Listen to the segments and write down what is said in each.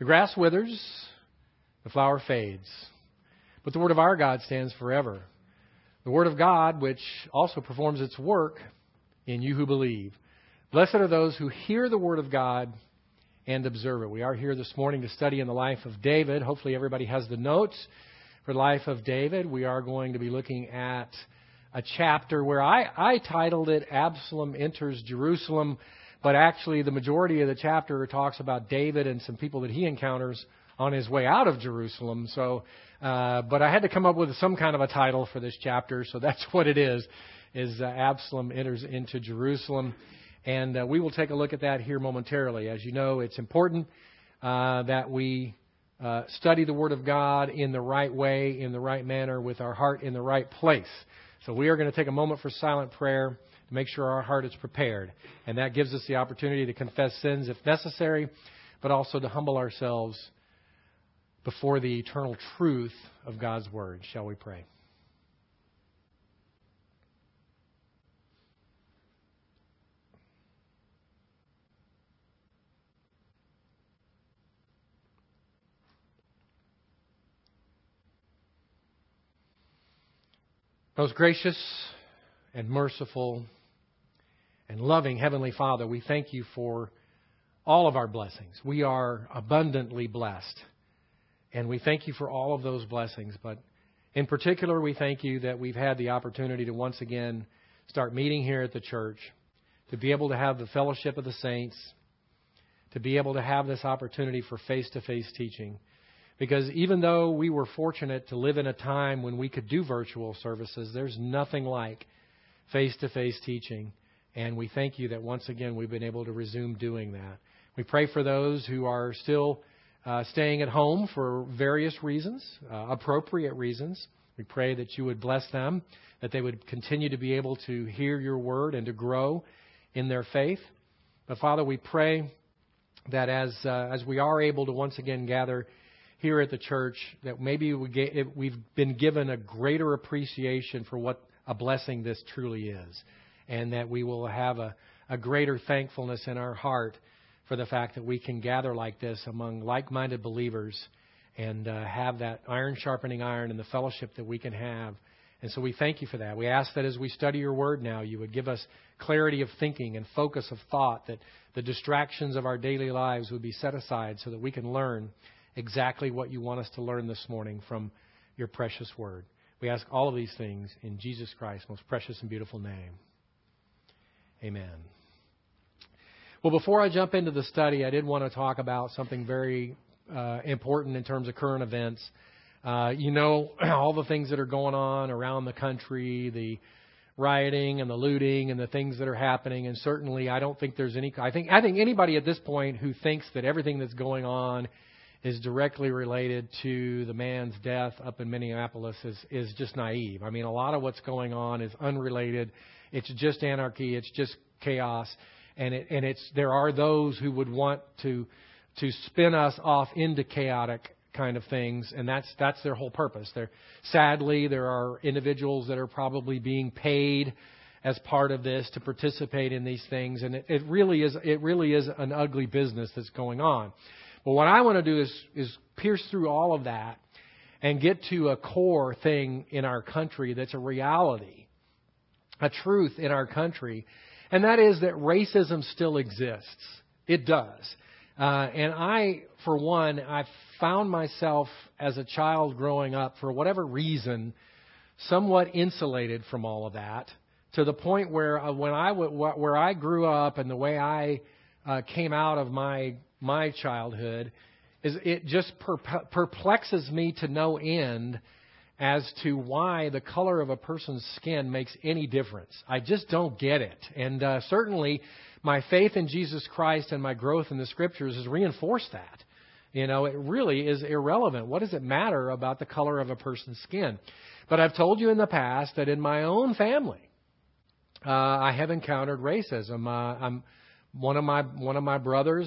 The grass withers, the flower fades, but the word of our God stands forever. The word of God, which also performs its work in you who believe. Blessed are those who hear the word of God and observe it. We are here this morning to study in the life of David. Hopefully everybody has the notes for the life of David. We are going to be looking at a chapter where I titled it Absalom Enters Jerusalem, but actually the majority of the chapter talks about David and some people that he encounters on his way out of Jerusalem. But I had to come up with some kind of a title for this chapter, so that's what it is Absalom Enters into Jerusalem. And we will take a look at that here momentarily. As you know, it's important that we study the Word of God in the right way, in the right manner, with our heart in the right place. So we are going to take a moment for silent prayer to make sure our heart is prepared. And that gives us the opportunity to confess sins if necessary, but also to humble ourselves before the eternal truth of God's Word. Shall we pray? Most gracious and merciful and loving Heavenly Father, we thank you for all of our blessings. We are abundantly blessed. And we thank you for all of those blessings. But in particular, we thank you that we've had the opportunity to once again start meeting here at the church, to be able to have the fellowship of the saints, to be able to have this opportunity for face-to-face teaching. Because even though we were fortunate to live in a time when we could do virtual services, there's nothing like face-to-face teaching. And we thank you that once again we've been able to resume doing that. We pray for those who are still staying at home for various reasons, appropriate reasons. We pray that you would bless them, that they would continue to be able to hear your word and to grow in their faith. But Father, we pray that as we are able to once again gather here at the church, that maybe we've been given a greater appreciation for what a blessing this truly is, and that we will have a greater thankfulness in our heart for the fact that we can gather like this among like-minded believers and have that iron sharpening iron and the fellowship that we can have. And so we thank you for that. We ask that as we study your word now, you would give us clarity of thinking and focus of thought, that the distractions of our daily lives would be set aside so that we can learn exactly what you want us to learn this morning from your precious word. We ask all of these things in Jesus Christ's most precious and beautiful name. Amen. Well, before I jump into the study, I did want to talk about something very important in terms of current events. All the things that are going on around the country, the rioting and the looting and the things that are happening. And certainly I don't think there's any... I think anybody at this point who thinks that everything that's going on is directly related to the man's death up in Minneapolis is just naive. I mean, a lot of what's going on is unrelated. It's just anarchy. It's just chaos. And there are those who would want to spin us off into chaotic kind of things, and that's their whole purpose. Sadly, there are individuals that are probably being paid as part of this to participate in these things, and it really is an ugly business that's going on. But what I want to do is pierce through all of that and get to a core thing in our country that's a reality, a truth in our country, and that is that racism still exists. It does. And I, for one, I found myself as a child growing up, for whatever reason, somewhat insulated from all of that, to the point where where I grew up and the way I came out of my childhood, is it just perplexes me to no end as to why the color of a person's skin makes any difference. I just don't get it. And certainly my faith in Jesus Christ and my growth in the Scriptures has reinforced that. It really is irrelevant. What does it matter about the color of a person's skin? But I've told you in the past that in my own family, I have encountered racism. One of my brothers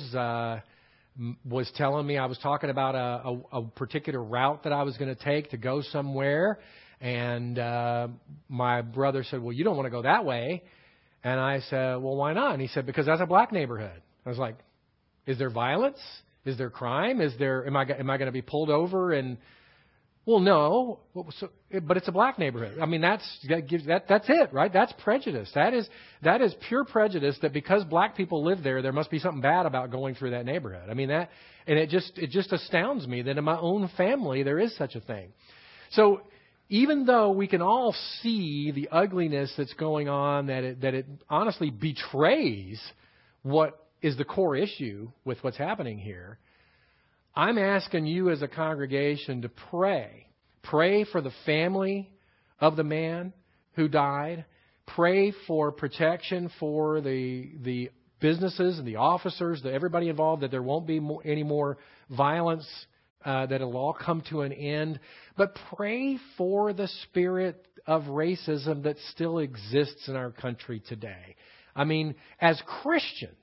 was telling me, I was talking about a particular route that I was going to take to go somewhere. And my brother said, well, you don't want to go that way. And I said, well, why not? And he said, because that's a black neighborhood. I was like, is there violence? Is there crime? Am I going to be pulled over and, well, no, but it's a black neighborhood. I mean, that's it, right? That's prejudice. That is pure prejudice that because black people live there must be something bad about going through that neighborhood. I mean, and it just astounds me that in my own family there is such a thing. So even though we can all see the ugliness that's going on, that it honestly betrays what is the core issue with what's happening here, I'm asking you as a congregation to pray. Pray for the family of the man who died. Pray for protection for the businesses and the officers, everybody involved, that there won't be any more violence, that it'll all come to an end. But pray for the spirit of racism that still exists in our country today. I mean, as Christians,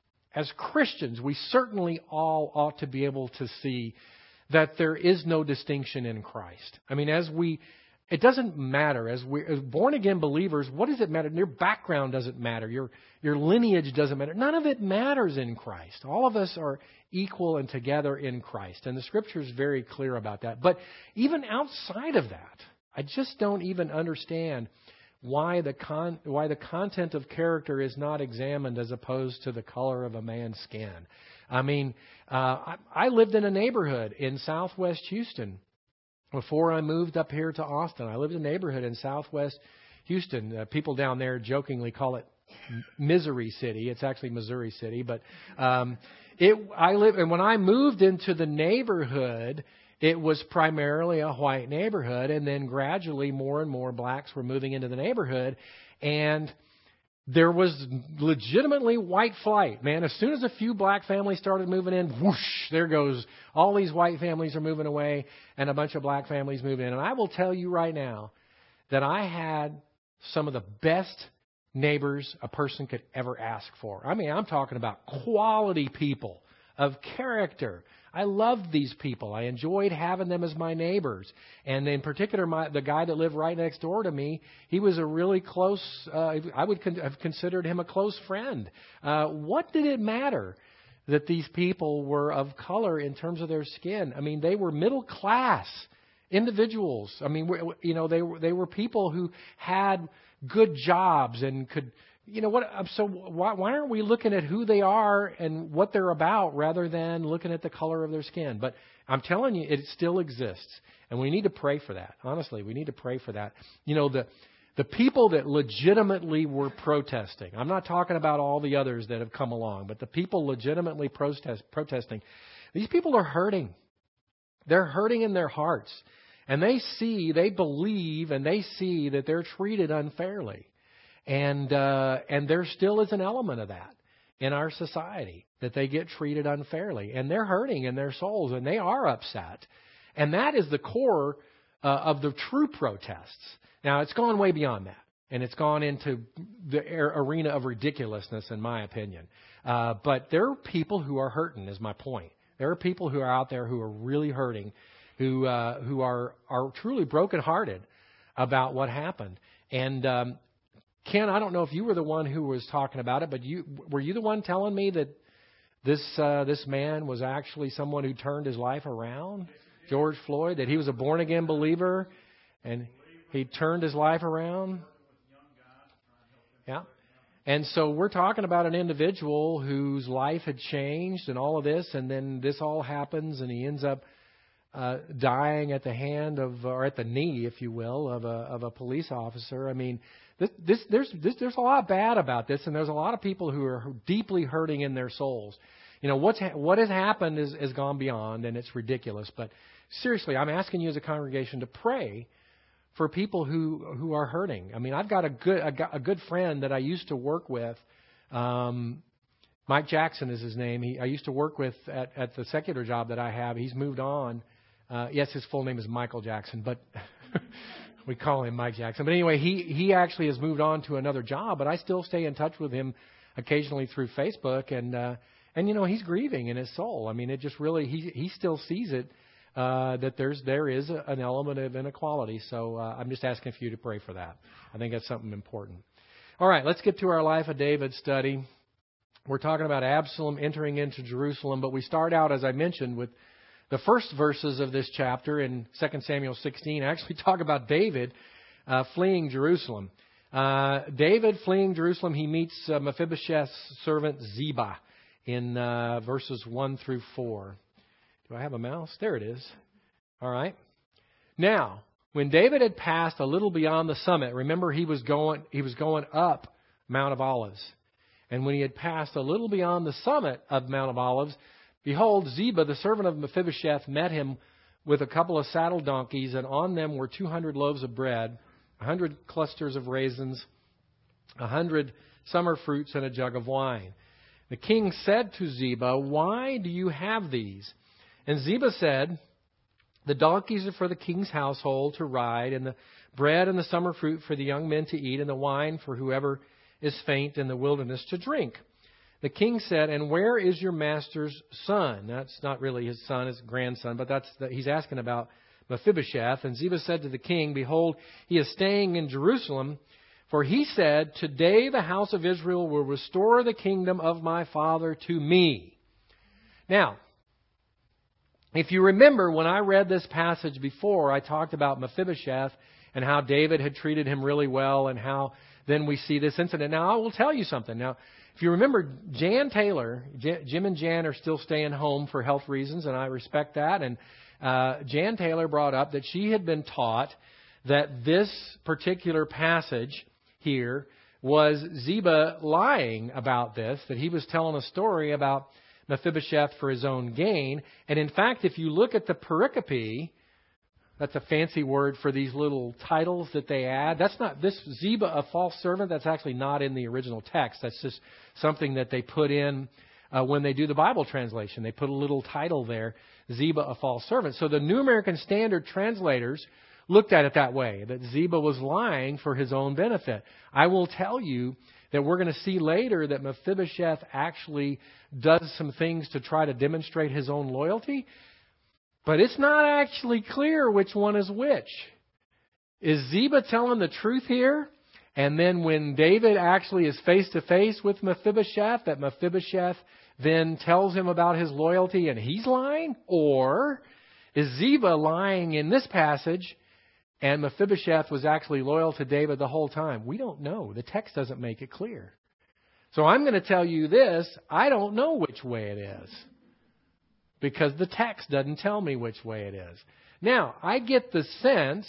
we certainly all ought to be able to see that there is no distinction in Christ. I mean, it doesn't matter. As born-again believers, what does it matter? Your background doesn't matter. Your lineage doesn't matter. None of it matters in Christ. All of us are equal and together in Christ. And the Scripture is very clear about that. But even outside of that, I just don't even understand why the content of character is not examined as opposed to the color of a man's skin. I mean, I lived in a neighborhood in Southwest Houston before I moved up here to Austin. I lived in a neighborhood in Southwest Houston. People down there jokingly call it Misery City. It's actually Missouri City, but and when I moved into the neighborhood, it was primarily a white neighborhood, and then gradually more and more blacks were moving into the neighborhood, and there was legitimately white flight. Man, as soon as a few black families started moving in, whoosh, there goes. All these white families are moving away, and a bunch of black families move in. And I will tell you right now that I had some of the best neighbors a person could ever ask for. I mean, I'm talking about quality people of character. I loved these people. I enjoyed having them as my neighbors. And in particular, the guy that lived right next door to me, he was a really close, I would have considered him a close friend. What did it matter that these people were of color in terms of their skin? I mean, they were middle class individuals. I mean, they were people who had good jobs and could, so why aren't we looking at who they are and what they're about rather than looking at the color of their skin? But I'm telling you, it still exists. And we need to pray for that. Honestly, we need to pray for that. The people that legitimately were protesting, I'm not talking about all the others that have come along, but the people legitimately protesting, these people are hurting. They're hurting in their hearts. And they believe and they see that they're treated unfairly. And there still is an element of that in our society, that they get treated unfairly. And they're hurting in their souls, and they are upset. And that is the core of the true protests. Now, it's gone way beyond that. And it's gone into the arena of ridiculousness, in my opinion. But there are people who are hurting, is my point. There are people who are out there who are really hurting, who are truly brokenhearted about what happened. And Ken, I don't know if you were the one who was talking about it, but were you the one telling me that this man was actually someone who turned his life around? George Floyd, that he was a born-again believer, and he turned his life around? Yeah. And so we're talking about an individual whose life had changed and all of this, and then this all happens, and he ends up dying at the hand of, or at the knee, if you will, of a police officer. I mean, there's a lot bad about this, and there's a lot of people who are deeply hurting in their souls. What has happened has gone beyond, and it's ridiculous. But seriously, I'm asking you as a congregation to pray for people who are hurting. I mean, I've got a good friend that I used to work with. Mike Jackson is his name. I used to work with at the secular job that I have. He's moved on. Yes, his full name is Michael Jackson, but we call him Mike Jackson. But anyway, he actually has moved on to another job, but I still stay in touch with him occasionally through Facebook, and he's grieving in his soul. I mean, it just really, he still sees it, that there is an element of inequality. So I'm just asking for you to pray for that. I think that's something important. All right, let's get to our Life of David study. We're talking about Absalom entering into Jerusalem, but we start out, as I mentioned, with the first verses of this chapter in 2 Samuel 16 actually talk about David fleeing Jerusalem. David fleeing Jerusalem, he meets Mephibosheth's servant Ziba in verses 1 through 4. Do I have a mouse? There it is. All right. Now, when David had passed a little beyond the summit, remember he was going up Mount of Olives. And when he had passed a little beyond the summit of Mount of Olives, behold, Ziba, the servant of Mephibosheth, met him with a couple of saddle donkeys, and on them were 200 loaves of bread, 100 clusters of raisins, 100 summer fruits, and a jug of wine. The king said to Ziba, "Why do you have these?" And Ziba said, "The donkeys are for the king's household to ride, and the bread and the summer fruit for the young men to eat, and the wine for whoever is faint in the wilderness to drink." The king said, "And where is your master's son?" That's not really his son, his grandson, but he's asking about Mephibosheth. And Ziba said to the king, "Behold, he is staying in Jerusalem, for he said, 'Today the house of Israel will restore the kingdom of my father to me.'" Now, if you remember, when I read this passage before, I talked about Mephibosheth and how David had treated him really well, and how then we see this incident. Now, I will tell you something. Now, if you remember, Jan Taylor, Jim and Jan are still staying home for health reasons, and I respect that. And Jan Taylor brought up that she had been taught that this particular passage here was Ziba lying about this, that he was telling a story about Mephibosheth for his own gain. And in fact, if you look at the pericope, that's a fancy word for these little titles that they add. That's not this Ziba, a false servant. That's actually not in the original text. That's just something that they put in when they do the Bible translation. They put a little title there, Ziba, a false servant. So the New American Standard translators looked at it that way, that Ziba was lying for his own benefit. I will tell you that we're going to see later that Mephibosheth actually does some things to try to demonstrate his own loyalty. But it's not actually clear which one is which. Is Ziba telling the truth here? And then when David actually is face to face with Mephibosheth, that Mephibosheth then tells him about his loyalty and he's lying? Or is Ziba lying in this passage and Mephibosheth was actually loyal to David the whole time? We don't know. The text doesn't make it clear. So I'm going to tell you this. I don't know which way it is, because the text doesn't tell me which way it is. Now, I get the sense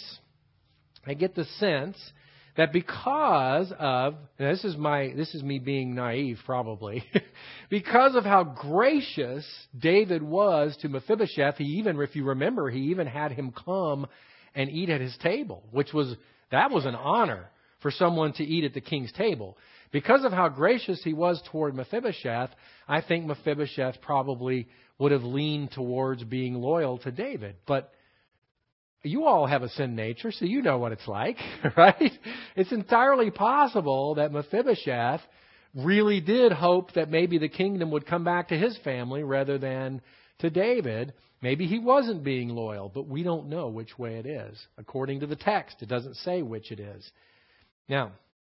that because of, and this is me being naive probably, because of how gracious David was to Mephibosheth, if you remember, he even had him come and eat at his table, that was an honor for someone to eat at the king's table. Because of how gracious he was toward Mephibosheth, I think Mephibosheth probably would have leaned towards being loyal to David. But you all have a sin nature, so you know what it's like, right? It's entirely possible that Mephibosheth really did hope that maybe the kingdom would come back to his family rather than to David. Maybe he wasn't being loyal, but we don't know which way it is. According to the text, it doesn't say which it is. Now,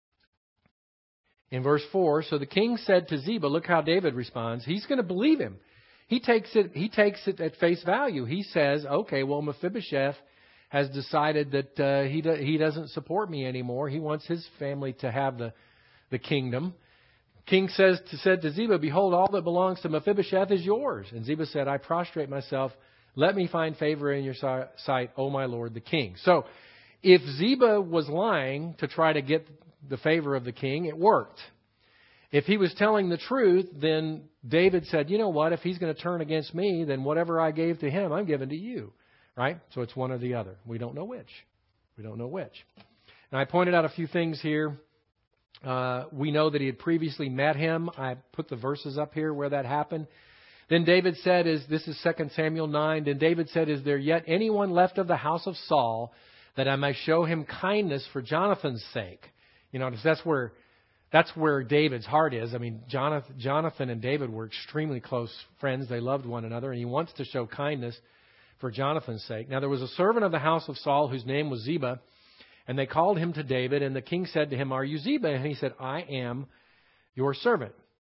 in verse 4, so the king said to Ziba, look how David responds. He's going to believe him. He takes it at face value. He says, okay, well, Mephibosheth has decided that he doesn't support me anymore. He wants his family to have the kingdom. King said to Ziba, behold, all that belongs to Mephibosheth is yours. And Ziba said, I prostrate myself. Let me find favor in your sight, O my lord the king. So if Ziba was lying to try to get the favor of the king, it worked. If he was telling the truth, then David said, you know what, if he's going to turn against me, then whatever I gave to him, I'm giving to you. Right? So it's one or the other. We don't know which. And I pointed out a few things here. We know that he had previously met him. I put the verses up here where that happened. Then David said, this is 2 Samuel 9, then David said, is there yet anyone left of the house of Saul that I may show him kindness for Jonathan's sake? You know, that's where David's heart is. I mean, Jonathan and David were extremely close friends. They loved one another, and he wants to show kindness for Jonathan's sake. Now, there was a servant of the house of Saul whose name was Ziba, and they called him to David, and the king said to him, are you Ziba? And he said, I am your servant.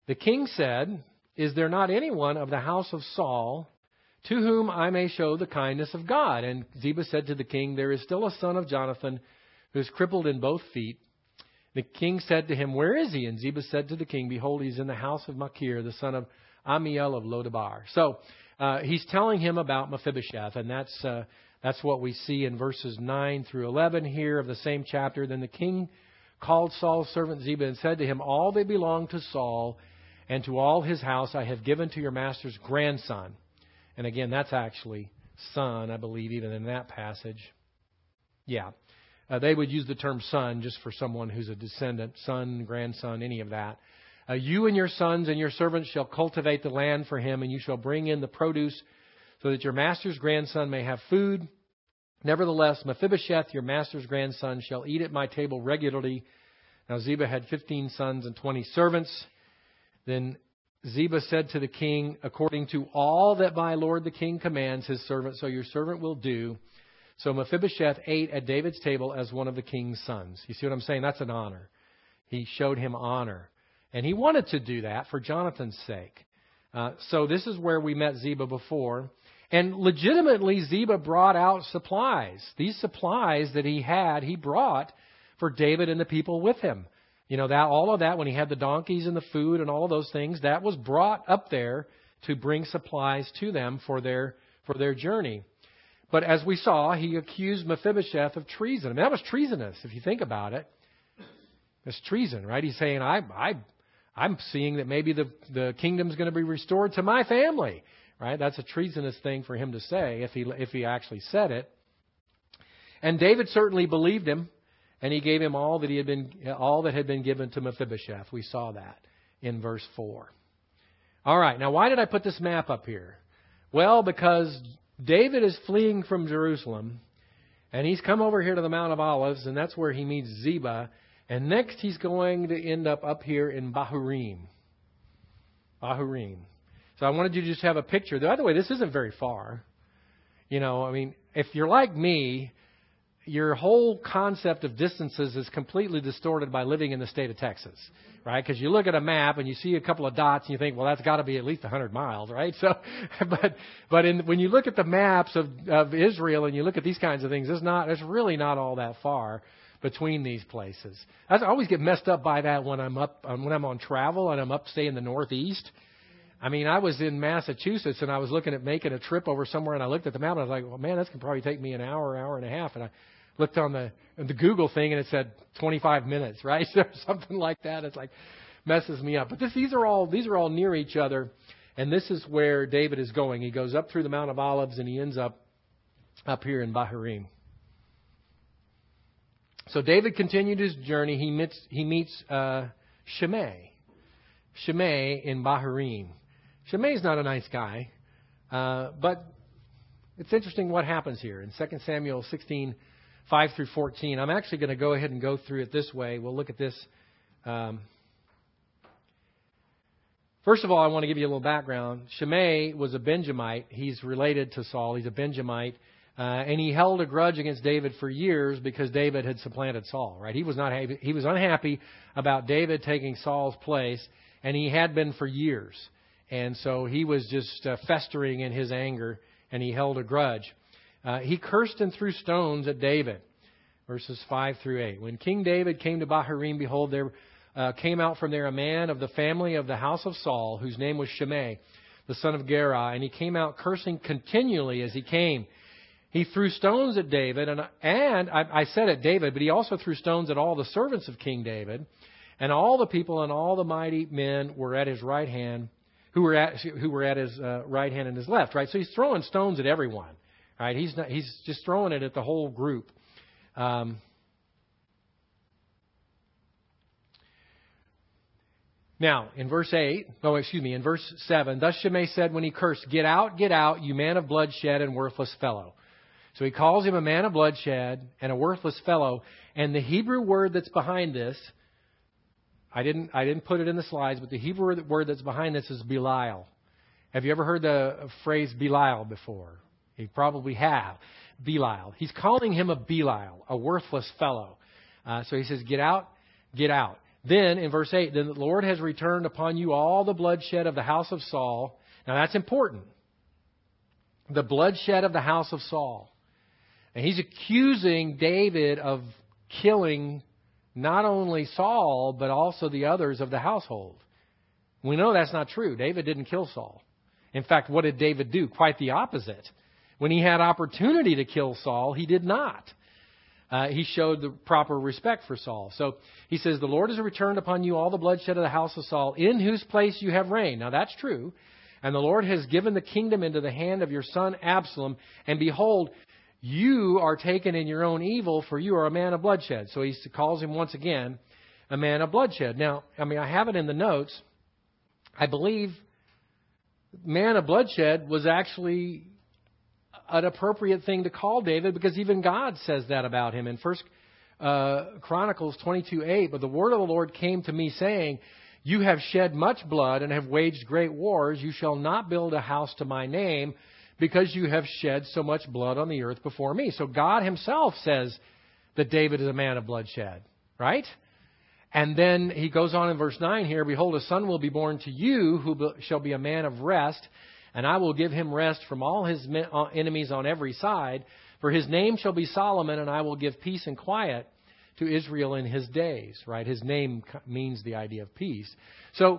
The king said, "Is there not anyone of the house of Saul to whom I may show the kindness of God?" And Ziba said to the king, "There is still a son of Jonathan who is crippled in both feet." The king said to him, "Where is he?" And Ziba said to the king, "Behold, he's in the house of Machir, the son of Amiel of Lodabar." So he's telling him about Mephibosheth, and that's what we see in verses 9 through 11 here of the same chapter. Then the king called Saul's servant Ziba and said to him, "All that belonged to Saul and to all his house I have given to your master's grandson." And again, that's actually son, I believe, even in that passage. Yeah. They would use the term son just for someone who's a descendant, son, grandson, any of that. "You and your sons and your servants shall cultivate the land for him, and you shall bring in the produce so that your master's grandson may have food. Nevertheless, Mephibosheth, your master's grandson, shall eat at my table regularly." Now Ziba had 15 sons and 20 servants. Then Ziba said to the king, "According to all that my lord the king commands his servant, so your servant will do." So Mephibosheth ate at David's table as one of the king's sons. You see what I'm saying? That's an honor. He showed him honor. And he wanted to do that for Jonathan's sake. So this is where we met Ziba before. And legitimately, Ziba brought out supplies. These supplies that he had, he brought for David and the people with him. You know, that all of that, when he had the donkeys and the food and all of those things, that was brought up there to bring supplies to them for their journey. But as we saw, he accused Mephibosheth of treason. I mean, that was treasonous, if you think about it. It's treason, right? He's saying, I'm seeing that maybe the kingdom's going to be restored to my family, right? That's a treasonous thing for him to say if he actually said it. And David certainly believed him, and he gave him all that had been given to Mephibosheth. We saw that in verse 4. All right, now why did I put this map up here? Well, because David is fleeing from Jerusalem, and he's come over here to the Mount of Olives, and that's where he meets Ziba. And next he's going to end up here in Bahurim. So I wanted you to just have a picture. By the way, this isn't very far. You know, I mean, if you're like me, your whole concept of distances is completely distorted by living in the state of Texas, right? Because you look at a map and you see a couple of dots and you think, well, that's got to be at least 100 miles, right? So, when you look at the maps of Israel and you look at these kinds of things, it's really not all that far between these places. I always get messed up by that when I'm on travel and I'm up, say, in the Northeast. I mean, I was in Massachusetts and I was looking at making a trip over somewhere, and I looked at the map and I was like, well, man, this can probably take me an hour and a half. And I looked on the Google thing and it said 25 minutes, right? So something like that. It's like messes me up. But these are all near each other, and this is where David is going. He goes up through the Mount of Olives and he ends up here in Bahurim. So David continued his journey. He meets Shimei in Bahurim. Shimei's not a nice guy, but it's interesting what happens here in 2 Samuel 16, 5 through 14. I'm actually going to go ahead and go through it this way. We'll look at this. First of all, I want to give you a little background. Shimei was a Benjamite. He's related to Saul. He's a Benjamite. And he held a grudge against David for years because David had supplanted Saul, right? He was unhappy about David taking Saul's place, and he had been for years. And so he was just festering in his anger, and he held a grudge. He cursed and threw stones at David, verses 5 through 8. When King David came to Bahurim, behold, there came out from there a man of the family of the house of Saul, whose name was Shimei, the son of Gera, and he came out cursing continually as he came. He threw stones at David, and I said at David, but he also threw stones at all the servants of King David, and all the people and all the mighty men were at his right hand, who were at his right hand and his left, right? So he's throwing stones at everyone, right? He's just throwing it at the whole group. Now, in verse 7, thus Shimei said when he cursed, get out, you man of bloodshed and worthless fellow. So he calls him a man of bloodshed and a worthless fellow. And the Hebrew word that's behind this, I didn't put it in the slides, but the Hebrew word that's behind this is Belial. Have you ever heard the phrase Belial before? You probably have. Belial. He's calling him a Belial, a worthless fellow. So he says, get out. Then, in verse 8, then the Lord has returned upon you all the bloodshed of the house of Saul. Now that's important. The bloodshed of the house of Saul. And he's accusing David of killing not only Saul, but also the others of the household. We know that's not true. David didn't kill Saul. In fact, what did David do? Quite the opposite. When he had opportunity to kill Saul, he did not. He showed the proper respect for Saul. So he says, the Lord has returned upon you all the bloodshed of the house of Saul, in whose place you have reigned. Now that's true. And the Lord has given the kingdom into the hand of your son Absalom. And behold, you are taken in your own evil, for you are a man of bloodshed. So he calls him once again a man of bloodshed. Now, I have it in the notes. I believe man of bloodshed was actually an appropriate thing to call David, because even God says that about him in 1 Chronicles 22:8. But the word of the Lord came to me, saying, you have shed much blood and have waged great wars. You shall not build a house to my name, because you have shed so much blood on the earth before me. So God himself says that David is a man of bloodshed, right? And then he goes on in verse 9 here, behold, a son will be born to you who shall be a man of rest, and I will give him rest from all his enemies on every side. For his name shall be Solomon, and I will give peace and quiet to Israel in his days. Right? His name means the idea of peace. So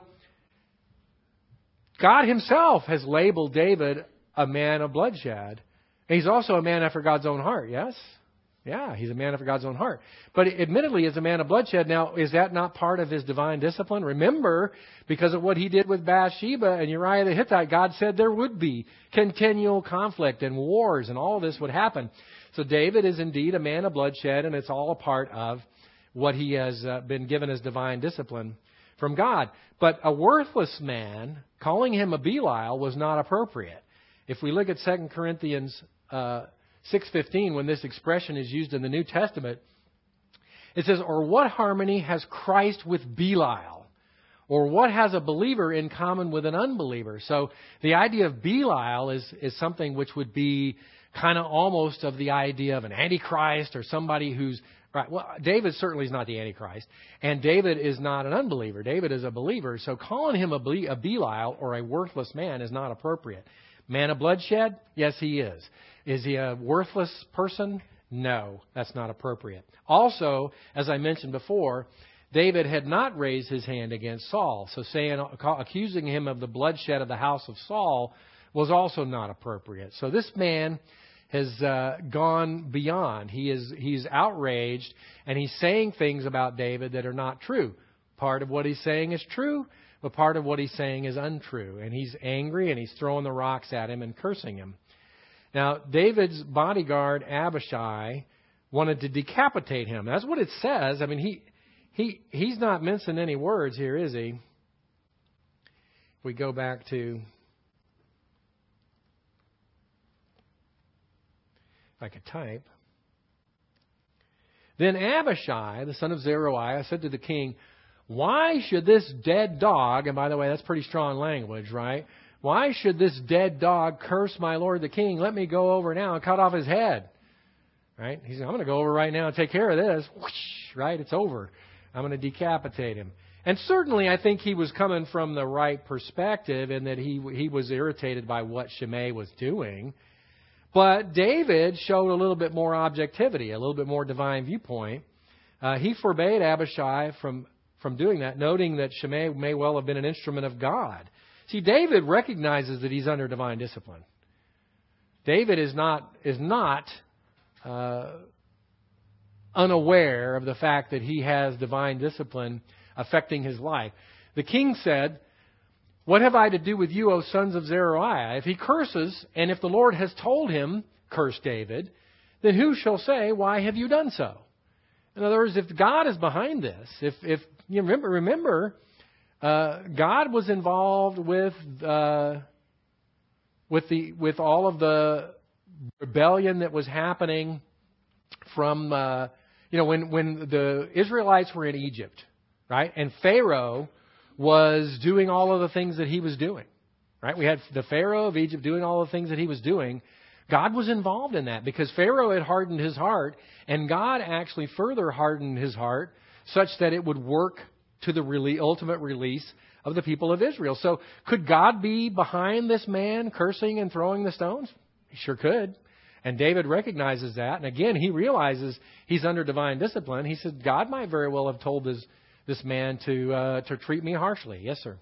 God himself has labeled David a man of bloodshed. And he's also a man after God's own heart, yes? Yeah, he's a man after God's own heart. But admittedly, as a man of bloodshed, now, is that not part of his divine discipline? Remember, because of what he did with Bathsheba and Uriah the Hittite, God said there would be continual conflict and wars, and all this would happen. So David is indeed a man of bloodshed, and it's all a part of what he has been given as divine discipline from God. But a worthless man, calling him a Belial, was not appropriate. If we look at 2 Corinthians 6:15, when this expression is used in the New Testament, it says, or what harmony has Christ with Belial? Or what has a believer in common with an unbeliever? So the idea of Belial is something which would be kind of almost of the idea of an antichrist, or somebody who's... Right. Well, David certainly is not the Antichrist, and David is not an unbeliever. David is a believer. So calling him a Belial or a worthless man is not appropriate. Man of bloodshed? Yes, he is. Is he a worthless person? No, that's not appropriate. Also, as I mentioned before, David had not raised his hand against Saul. So accusing him of the bloodshed of the house of Saul was also not appropriate. So this man has gone beyond. He's outraged, and he's saying things about David that are not true. Part of what he's saying is true, but part of what he's saying is untrue. And he's angry, and he's throwing the rocks at him and cursing him. Now, David's bodyguard, Abishai, wanted to decapitate him. That's what it says. I mean, he's not mincing any words here, is he? If we go back to... If I could type. Then Abishai, the son of Zeruiah, said to the king, why should this dead dog, and by the way, that's pretty strong language, right? Why should this dead dog curse my lord the king? Let me go over now and cut off his head. Right? He said, I'm going to go over right now and take care of this. Whoosh, right? It's over. I'm going to decapitate him. And certainly I think he was coming from the right perspective, in that he was irritated by what Shimei was doing. But David showed a little bit more objectivity, a little bit more divine viewpoint. He forbade Abishai from doing that, noting that Shimei may well have been an instrument of God. See, David recognizes that he's under divine discipline. David is not unaware of the fact that he has divine discipline affecting his life. The king said, what have I to do with you, O sons of Zeruiah? If he curses, and if the Lord has told him, curse David, then who shall say, why have you done so? In other words, if God is behind this, if you remember, God was involved with all of the rebellion that was happening from when the Israelites were in Egypt, right? And Pharaoh was doing all of the things that he was doing, right? We had the Pharaoh of Egypt doing all the things that he was doing. God was involved in that because Pharaoh had hardened his heart, and God actually further hardened his heart such that it would work to the ultimate release of the people of Israel. So could God be behind this man cursing and throwing the stones? He sure could. And David recognizes that. And again, he realizes he's under divine discipline. He said, God might very well have told this man to treat me harshly. Yes, sir.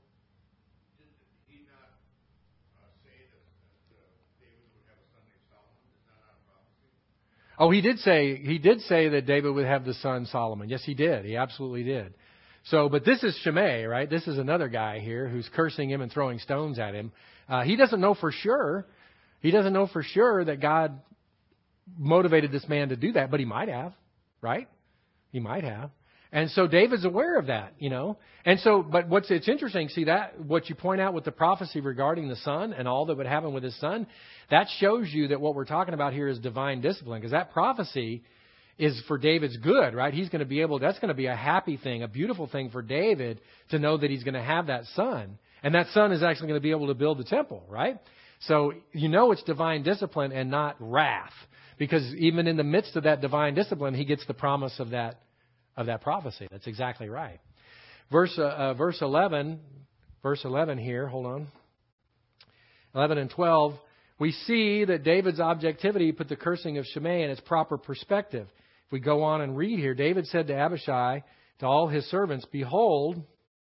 Oh, he did say that David would have the son Solomon. Yes, he did. He absolutely did. So, but this is Shimei, right? This is another guy here who's cursing him and throwing stones at him. He doesn't know for sure. He doesn't know for sure that God motivated this man to do that, but he might have, right? He might have. And so David's aware of that, you know. And so, but it's interesting, see that, what you point out with the prophecy regarding the son and all that would happen with his son, that shows you that what we're talking about here is divine discipline, because that prophecy is for David's good, right? He's going to be that's going to be a happy thing, a beautiful thing for David to know that he's going to have that son. And that son is actually going to be able to build the temple, right? So, you know, it's divine discipline and not wrath, because even in the midst of that divine discipline, he gets the promise of that prophecy. That's exactly right. Verse 11 here, hold on. 11 and 12, we see that David's objectivity put the cursing of Shimei in its proper perspective. If we go on and read here, David said to Abishai, to all his servants, behold,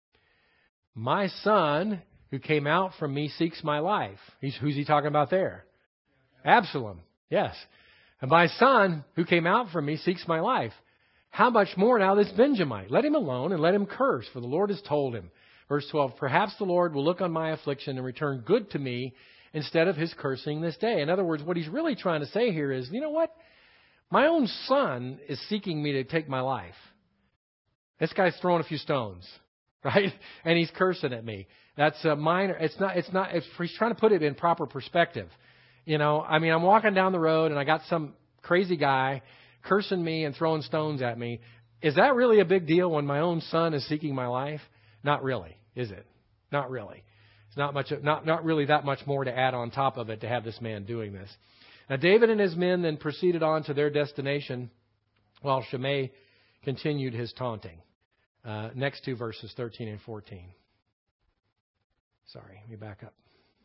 my son who came out from me seeks my life. Who's he talking about there? Absalom. Yes. And my son who came out from me seeks my life. How much more now this Benjamite? Let him alone and let him curse, for the Lord has told him. Verse 12, perhaps the Lord will look on my affliction and return good to me instead of his cursing this day. In other words, what he's really trying to say here is, you know what? My own son is seeking me to take my life. This guy's throwing a few stones, right? And he's cursing at me. That's a minor. He's trying to put it in proper perspective. You know, I mean, I'm walking down the road and I got some crazy guy cursing me and throwing stones at me. Is that really a big deal when my own son is seeking my life? Not really, is it? Not really. It's not really that much more to add on top of it to have this man doing this. Now, David and his men then proceeded on to their destination while Shimei continued his taunting. Next two verses, 13 and 14. Sorry, let me back up.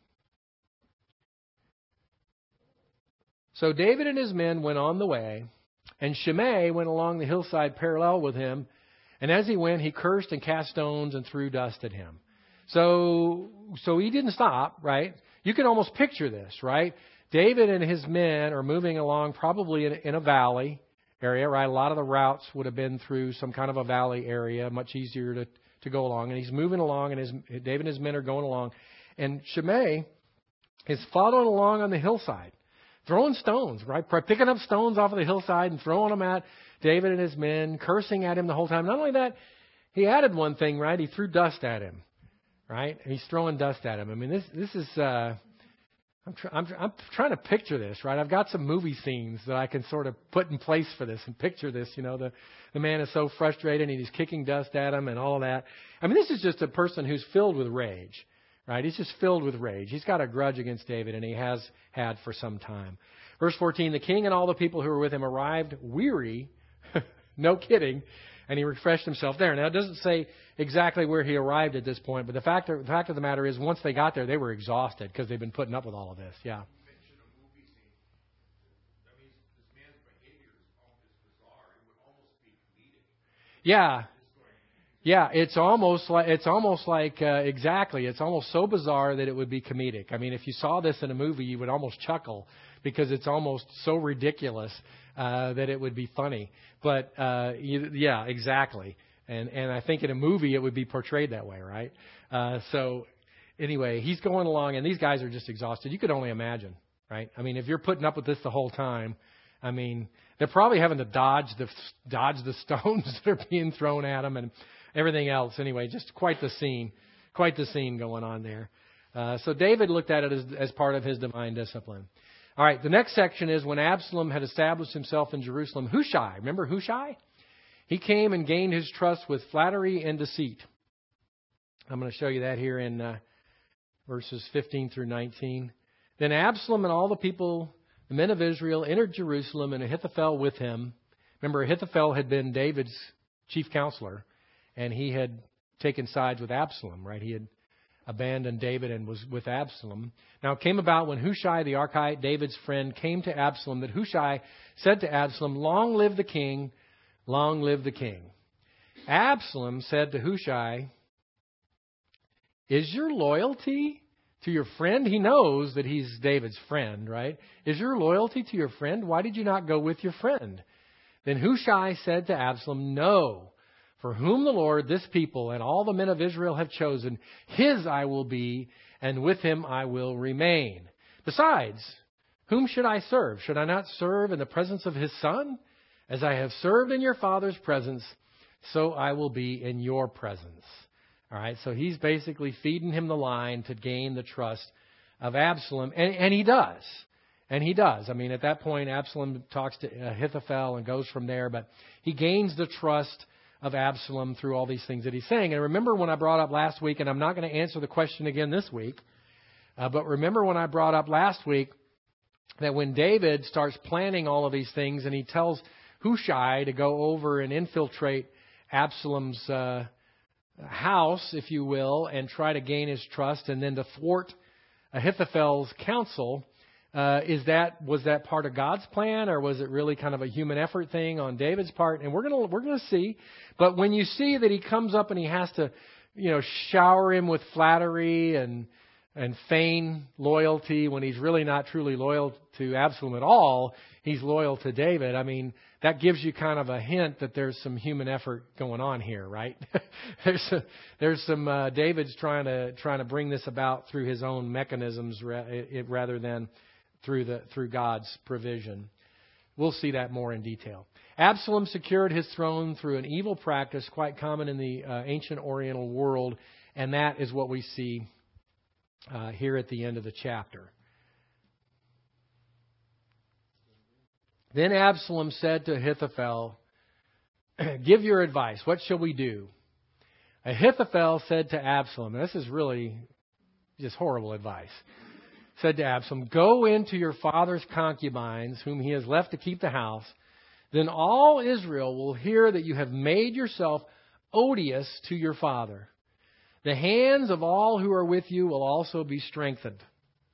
So David and his men went on the way, and Shimei went along the hillside parallel with him. And as he went, he cursed and cast stones and threw dust at him. So he didn't stop, right? You can almost picture this, right? David and his men are moving along probably in a valley area, right? A lot of the routes would have been through some kind of a valley area, much easier to go along. And he's moving along, and David and his men are going along. And Shimei is following along on the hillside, throwing stones, right? Picking up stones off of the hillside and throwing them at David and his men, cursing at him the whole time. Not only that, he added one thing, right? He threw dust at him, right? And he's throwing dust at him. I mean, this is... I'm trying to picture this, right? I've got some movie scenes that I can sort of put in place for this and picture this. You know, the man is so frustrated and he's kicking dust at him and all of that. I mean, this is just a person who's filled with rage, right? He's just filled with rage. He's got a grudge against David, and he has had for some time. Verse 14, the king and all the people who were with him arrived weary, no kidding, and he refreshed himself there. Now, it doesn't say exactly where he arrived at this point, but the fact of the matter is, once they got there, they were exhausted because they've been putting up with all of this. Yeah. Yeah. Yeah, it's almost like exactly. It's almost so bizarre that it would be comedic. I mean, if you saw this in a movie, you would almost chuckle because it's almost so ridiculous that it would be funny. But yeah, exactly. And I think in a movie it would be portrayed that way, right? So anyway, he's going along, and these guys are just exhausted. You could only imagine, right? I mean, if you're putting up with this the whole time, I mean, they're probably having to dodge the stones that are being thrown at them and everything else. Anyway, just quite the scene going on there. So David looked at it as part of his divine discipline. All right, the next section is when Absalom had established himself in Jerusalem. Hushai, remember Hushai? He came and gained his trust with flattery and deceit. I'm going to show you that here in verses 15 through 19. Then Absalom and all the people, the men of Israel, entered Jerusalem, and Ahithophel with him. Remember, Ahithophel had been David's chief counselor. and he had taken sides with Absalom, right? He had abandoned David and was with Absalom. Now it came about when Hushai the Archite, David's friend, came to Absalom, that Hushai said to Absalom, "Long live the king, long live the king." Absalom said to Hushai, "Is your loyalty to your friend?" He knows that he's David's friend, right? "Is your loyalty to your friend? Why did you not go with your friend?" Then Hushai said to Absalom, "No, for whom the Lord, this people, and all the men of Israel have chosen, his I will be, and with him I will remain. Besides, whom should I serve? Should I not serve in the presence of his son? As I have served in your father's presence, so I will be in your presence." All right, so he's basically feeding him the line to gain the trust of Absalom, and he does. And he does. I mean, at that point, Absalom talks to Ahithophel and goes from there, but he gains the trust of Absalom through all these things that he's saying. And remember when I brought up last week, and I'm not going to answer the question again this week, but remember when I brought up last week that when David starts planning all of these things and he tells Hushai to go over and infiltrate Absalom's house, if you will, and try to gain his trust and then to thwart Ahithophel's counsel, was that part of God's plan, or was it really kind of a human effort thing on David's part? And we're gonna see. But when you see that he comes up and he has to, shower him with flattery and feign loyalty when he's really not truly loyal to Absalom at all, he's loyal to David. I mean, that gives you kind of a hint that there's some human effort going on here, right? there's some David's trying to bring this about through his own mechanisms rather than through God's provision. We'll see that more in detail. Absalom secured his throne through an evil practice quite common in the ancient Oriental world, and that is what we see here at the end of the chapter. Then Absalom said to Ahithophel, "Give your advice. What shall we do?" Ahithophel said to Absalom, and this is really just horrible advice, said to Absalom, "Go into your father's concubines, whom he has left to keep the house. Then all Israel will hear that you have made yourself odious to your father. The hands of all who are with you will also be strengthened."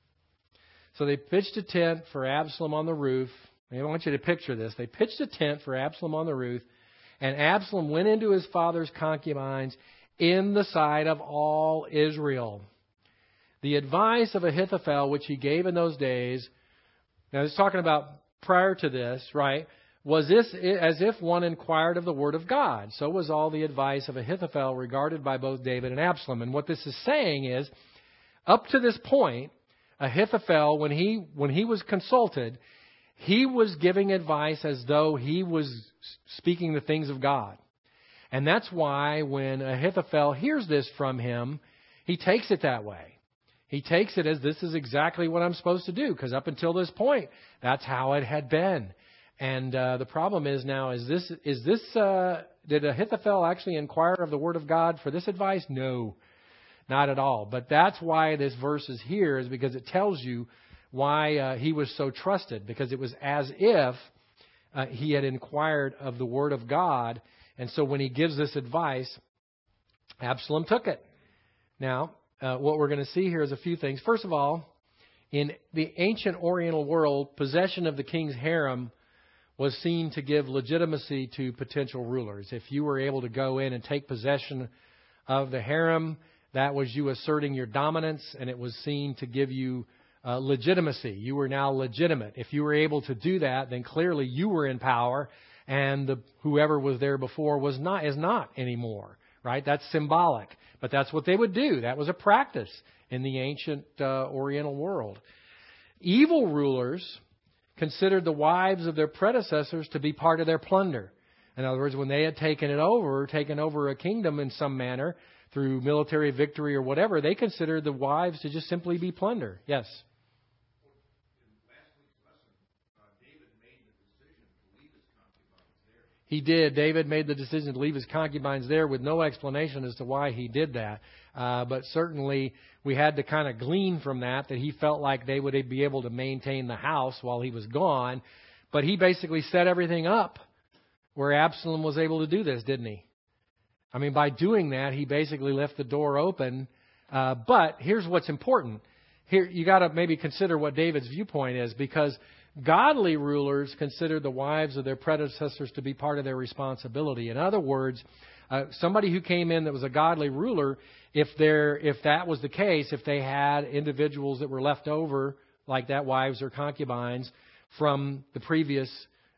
So they pitched a tent for Absalom on the roof. I want you to picture this. They pitched a tent for Absalom on the roof, and Absalom went into his father's concubines in the sight of all Israel. The advice of Ahithophel, which he gave in those days, now it's talking about prior to this, right, was this as if one inquired of the word of God. So was all the advice of Ahithophel regarded by both David and Absalom. And what this is saying is, up to this point, Ahithophel, when he was consulted, he was giving advice as though he was speaking the things of God. And that's why when Ahithophel hears this from him, he takes it that way. He takes it as this is exactly what I'm supposed to do, because up until this point, that's how it had been. And the problem is now, did Ahithophel actually inquire of the Word of God for this advice? No, not at all. But that's why this verse is here, is because it tells you why he was so trusted, because it was as if he had inquired of the Word of God. And so when he gives this advice, Absalom took it. Now, what we're going to see here is a few things. First of all, in the ancient Oriental world, possession of the king's harem was seen to give legitimacy to potential rulers. If you were able to go in and take possession of the harem, that was you asserting your dominance, and it was seen to give you legitimacy. You were now legitimate. If you were able to do that, then clearly you were in power, and whoever was there before is not anymore. Right? That's symbolic, but that's what they would do. That was a practice in the ancient Oriental world. Evil rulers considered the wives of their predecessors to be part of their plunder. In other words, when they had taken over a kingdom in some manner through military victory or whatever, they considered the wives to just simply be plunder. Yes. He did. David made the decision to leave his concubines there with no explanation as to why he did that. But certainly we had to kind of glean from that he felt like they would be able to maintain the house while he was gone. But he basically set everything up where Absalom was able to do this, didn't he? I mean, by doing that, he basically left the door open. But here's what's important. Here, you got to maybe consider what David's viewpoint is, because godly rulers considered the wives of their predecessors to be part of their responsibility. In other words, somebody who came in that was a godly ruler, if that was the case, if they had individuals that were left over like that, wives or concubines from the previous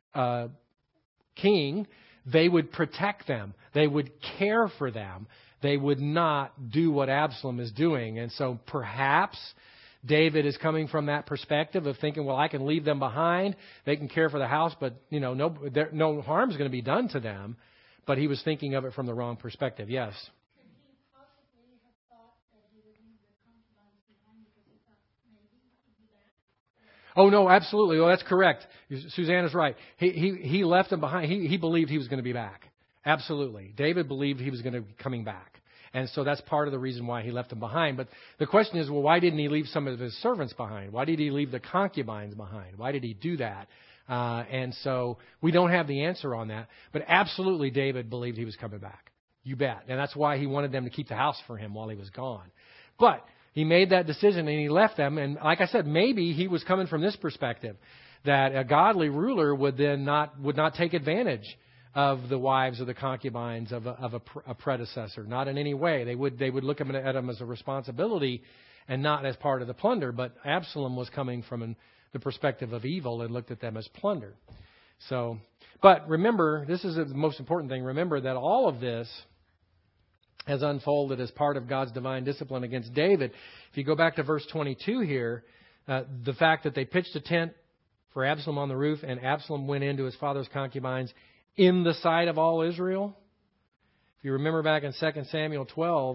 king, they would protect them. They would care for them. They would not do what Absalom is doing. And so perhaps David is coming from that perspective of thinking, well, I can leave them behind. They can care for the house, but no harm is going to be done to them. But he was thinking of it from the wrong perspective. Yes. Could he possibly have thought that he would leave the concubines behind because he thought maybe he could do that? Oh, no, absolutely. Well, that's correct. Suzanne is right. He left them behind. He believed he was going to be back. Absolutely. David believed he was going to be coming back. And so that's part of the reason why he left them behind. But the question is, well, why didn't he leave some of his servants behind? Why did he leave the concubines behind? Why did he do that? And so we don't have the answer on that. But absolutely, David believed he was coming back. You bet. And that's why he wanted them to keep the house for him while he was gone. But he made that decision and he left them. And like I said, maybe he was coming from this perspective, that a godly ruler would not take advantage of the wives or the concubines of a predecessor. Not in any way. They would look at them as a responsibility and not as part of the plunder. But Absalom was coming from the perspective of evil and looked at them as plunder. So, but remember, this is the most important thing. Remember that all of this has unfolded as part of God's divine discipline against David. If you go back to verse 22 here, the fact that they pitched a tent for Absalom on the roof, and Absalom went into his father's concubines in the sight of all Israel. If you remember back in 2 Samuel 12,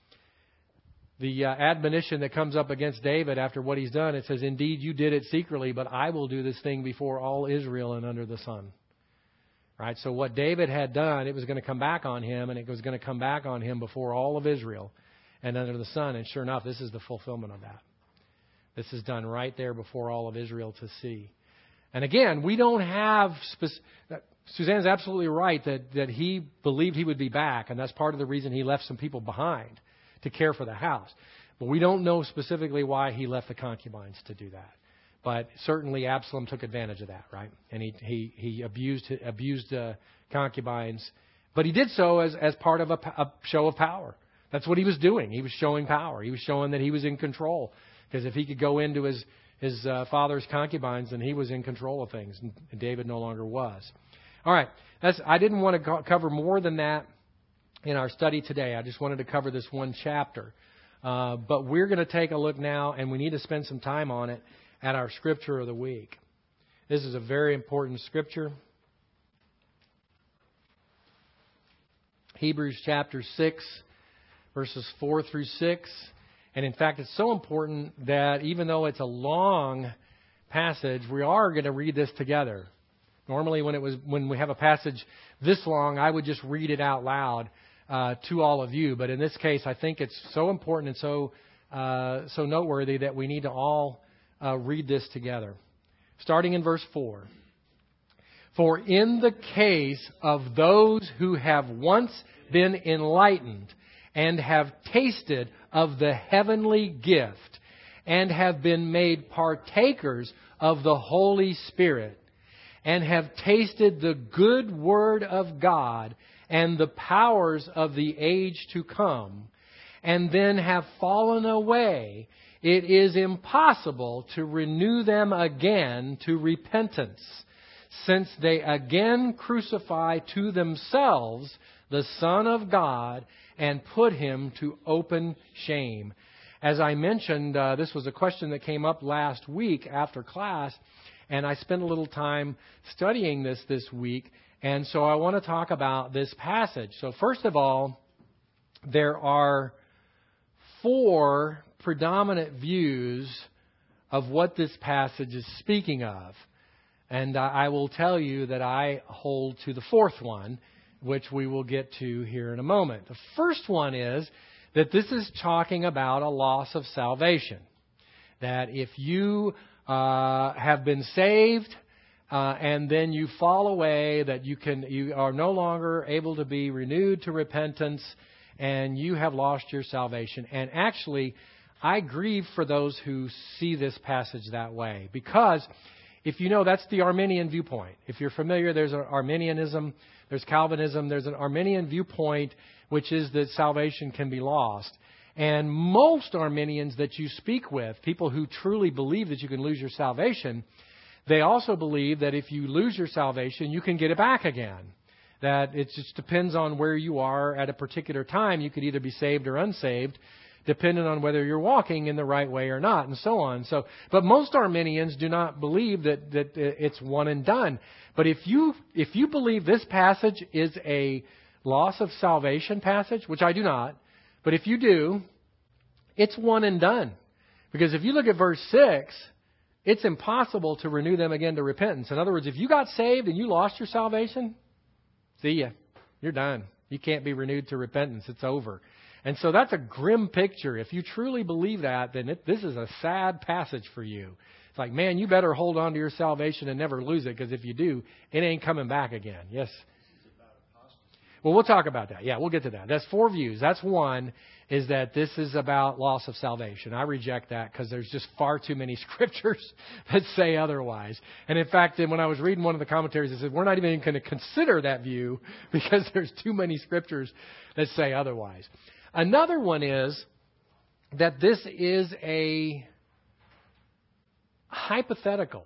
the admonition that comes up against David after what he's done, it says, "Indeed, you did it secretly, but I will do this thing before all Israel and under the sun." Right? So what David had done, it was going to come back on him, and it was going to come back on him before all of Israel and under the sun. And sure enough, this is the fulfillment of that. This is done right there before all of Israel to see. And again, we don't have... Suzanne's absolutely right that he believed he would be back, and that's part of the reason he left some people behind to care for the house. But we don't know specifically why he left the concubines to do that. But certainly Absalom took advantage of that, right? And he abused concubines. But he did so as part of a show of power. That's what he was doing. He was showing power. He was showing that he was in control. Because if he could go into his father's concubines, then he was in control of things. And David no longer was. All right. I didn't want to cover more than that in our study today. I just wanted to cover this one chapter. But we're going to take a look now, and we need to spend some time on it, at our Scripture of the week. This is a very important Scripture. Hebrews chapter 6, verses 4 through 6. And in fact, it's so important that even though it's a long passage, we are going to read this together. Normally, when we have a passage this long, I would just read it out loud to all of you. But in this case, I think it's so important and so noteworthy that we need to all read this together. Starting in verse 4. For in the case of those who have once been enlightened and have tasted of the heavenly gift and have been made partakers of the Holy Spirit and have tasted the good word of God and the powers of the age to come, and then have fallen away, it is impossible to renew them again to repentance, since they again crucify to themselves the Son of God and put him to open shame. As I mentioned, this was a question that came up last week after class, and I spent a little time studying this week, and so I want to talk about this passage. So first of all, there are 4 predominant views of what this passage is speaking of. And I will tell you that I hold to the 4th one, which we will get to here in a moment. The first one is that this is talking about a loss of salvation. That if you have been saved, and then you fall away, that you are no longer able to be renewed to repentance, and you have lost your salvation. And actually, I grieve for those who see this passage that way, because if you know, that's the Arminian viewpoint. If you're familiar, there's Arminianism, there's Calvinism, there's an Arminian viewpoint, which is that salvation can be lost. And most Arminians that you speak with, people who truly believe that you can lose your salvation, they also believe that if you lose your salvation, you can get it back again. That it just depends on where you are at a particular time. You could either be saved or unsaved, depending on whether you're walking in the right way or not, and so on. But most Arminians do not believe that it's one and done. But if you believe this passage is a loss of salvation passage, which I do not, but if you do, it's one and done. Because if you look at verse 6, it's impossible to renew them again to repentance. In other words, if you got saved and you lost your salvation, see ya. You're done. You can't be renewed to repentance. It's over. And so that's a grim picture. If you truly believe that, then this is a sad passage for you. It's like, man, you better hold on to your salvation and never lose it, because if you do, it ain't coming back again. Yes? Well, we'll talk about that. Yeah, we'll get to that. That's 4 views. That's one, is that this is about loss of salvation. I reject that because there's just far too many scriptures that say otherwise. And in fact, when I was reading one of the commentaries, it said, we're not even going to consider that view because there's too many scriptures that say otherwise. Another one is that this is a hypothetical.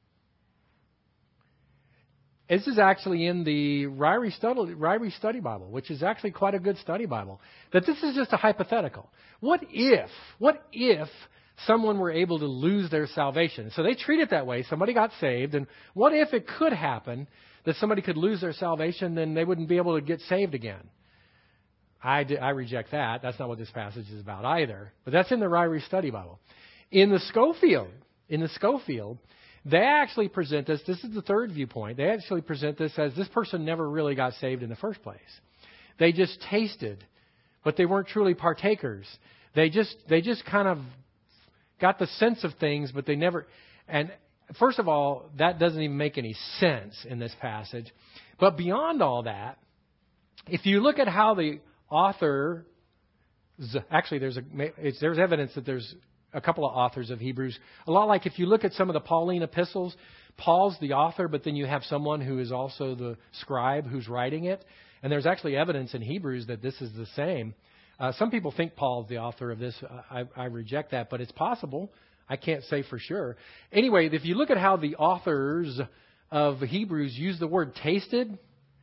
This is actually in the Ryrie Study Bible, which is actually quite a good study Bible, that this is just a hypothetical. What if someone were able to lose their salvation? So they treat it that way. Somebody got saved, and what if it could happen that somebody could lose their salvation, then they wouldn't be able to get saved again? I reject that. That's not what this passage is about either. But that's in the Ryrie Study Bible. In the Schofield, they actually present this. This is the third viewpoint. They actually present this as this person never really got saved in the first place. They just tasted, but they weren't truly partakers. They just kind of got the sense of things, but they never. And first of all, that doesn't even make any sense in this passage. But beyond all that, if you look at how the author, actually there's evidence that there's a couple of authors of Hebrews. A lot like if you look at some of the Pauline epistles, Paul's the author, but then you have someone who is also the scribe who's writing it. And there's actually evidence in Hebrews that this is the same. Some people think Paul's the author of this. I reject that, but it's possible. I can't say for sure. Anyway, if you look at how the authors of Hebrews use the word tasted,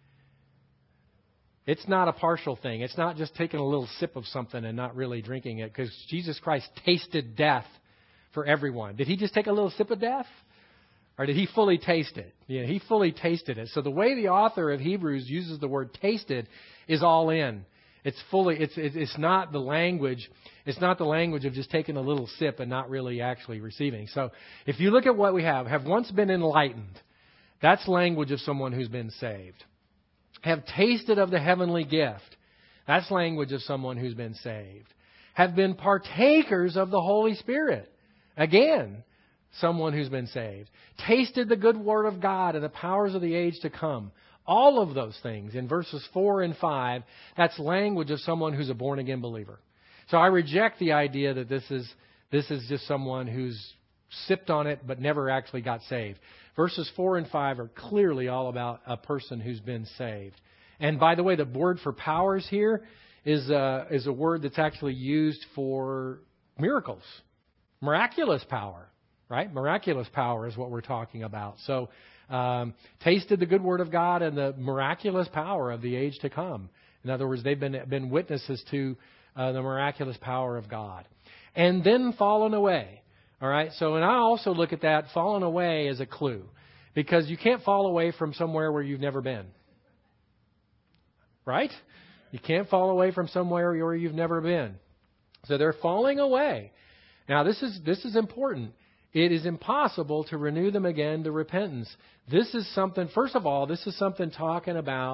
it's not a partial thing. It's not just taking a little sip of something and not really drinking it, because Jesus Christ tasted death for everyone. Did he just take a little sip of death? Or did he fully taste it? Yeah, he fully tasted it. So the way the author of Hebrews uses the word tasted is all in. It's not the language. It's not the language of just taking a little sip and not really actually receiving. So if you look at what we have once been enlightened, that's language of someone who's been saved. Have tasted of the heavenly gift. That's language of someone who's been saved. Have been partakers of the Holy Spirit. Again, someone who's been saved. Tasted the good word of God and the powers of the age to come. All of those things in verses 4 and 5, that's language of someone who's a born-again believer. So I reject the idea that this is just someone who's sipped on it but never actually got saved. Verses 4 and 5 are clearly all about a person who's been saved. And by the way, the word for powers here is a word that's actually used for miracles. Miraculous power, right? Miraculous power is what we're talking about. So tasted the good word of God and the miraculous power of the age to come. In other words, they've been witnesses to the miraculous power of God. And then fallen away. All right, so and I also look at that fallen away as a clue, because you can't fall away from somewhere where you've never been. Right? You can't fall away from somewhere where you've never been. So they're falling away. Now this is important. It is impossible to renew them again to repentance. This is something, first of all, this is something talking about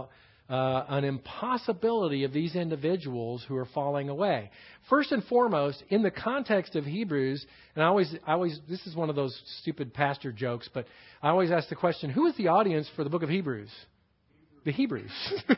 an impossibility of these individuals who are falling away. First and foremost, in the context of Hebrews, and I always, this is one of those stupid pastor jokes, but I always ask the question, who is the audience for the book of Hebrews? The Hebrews.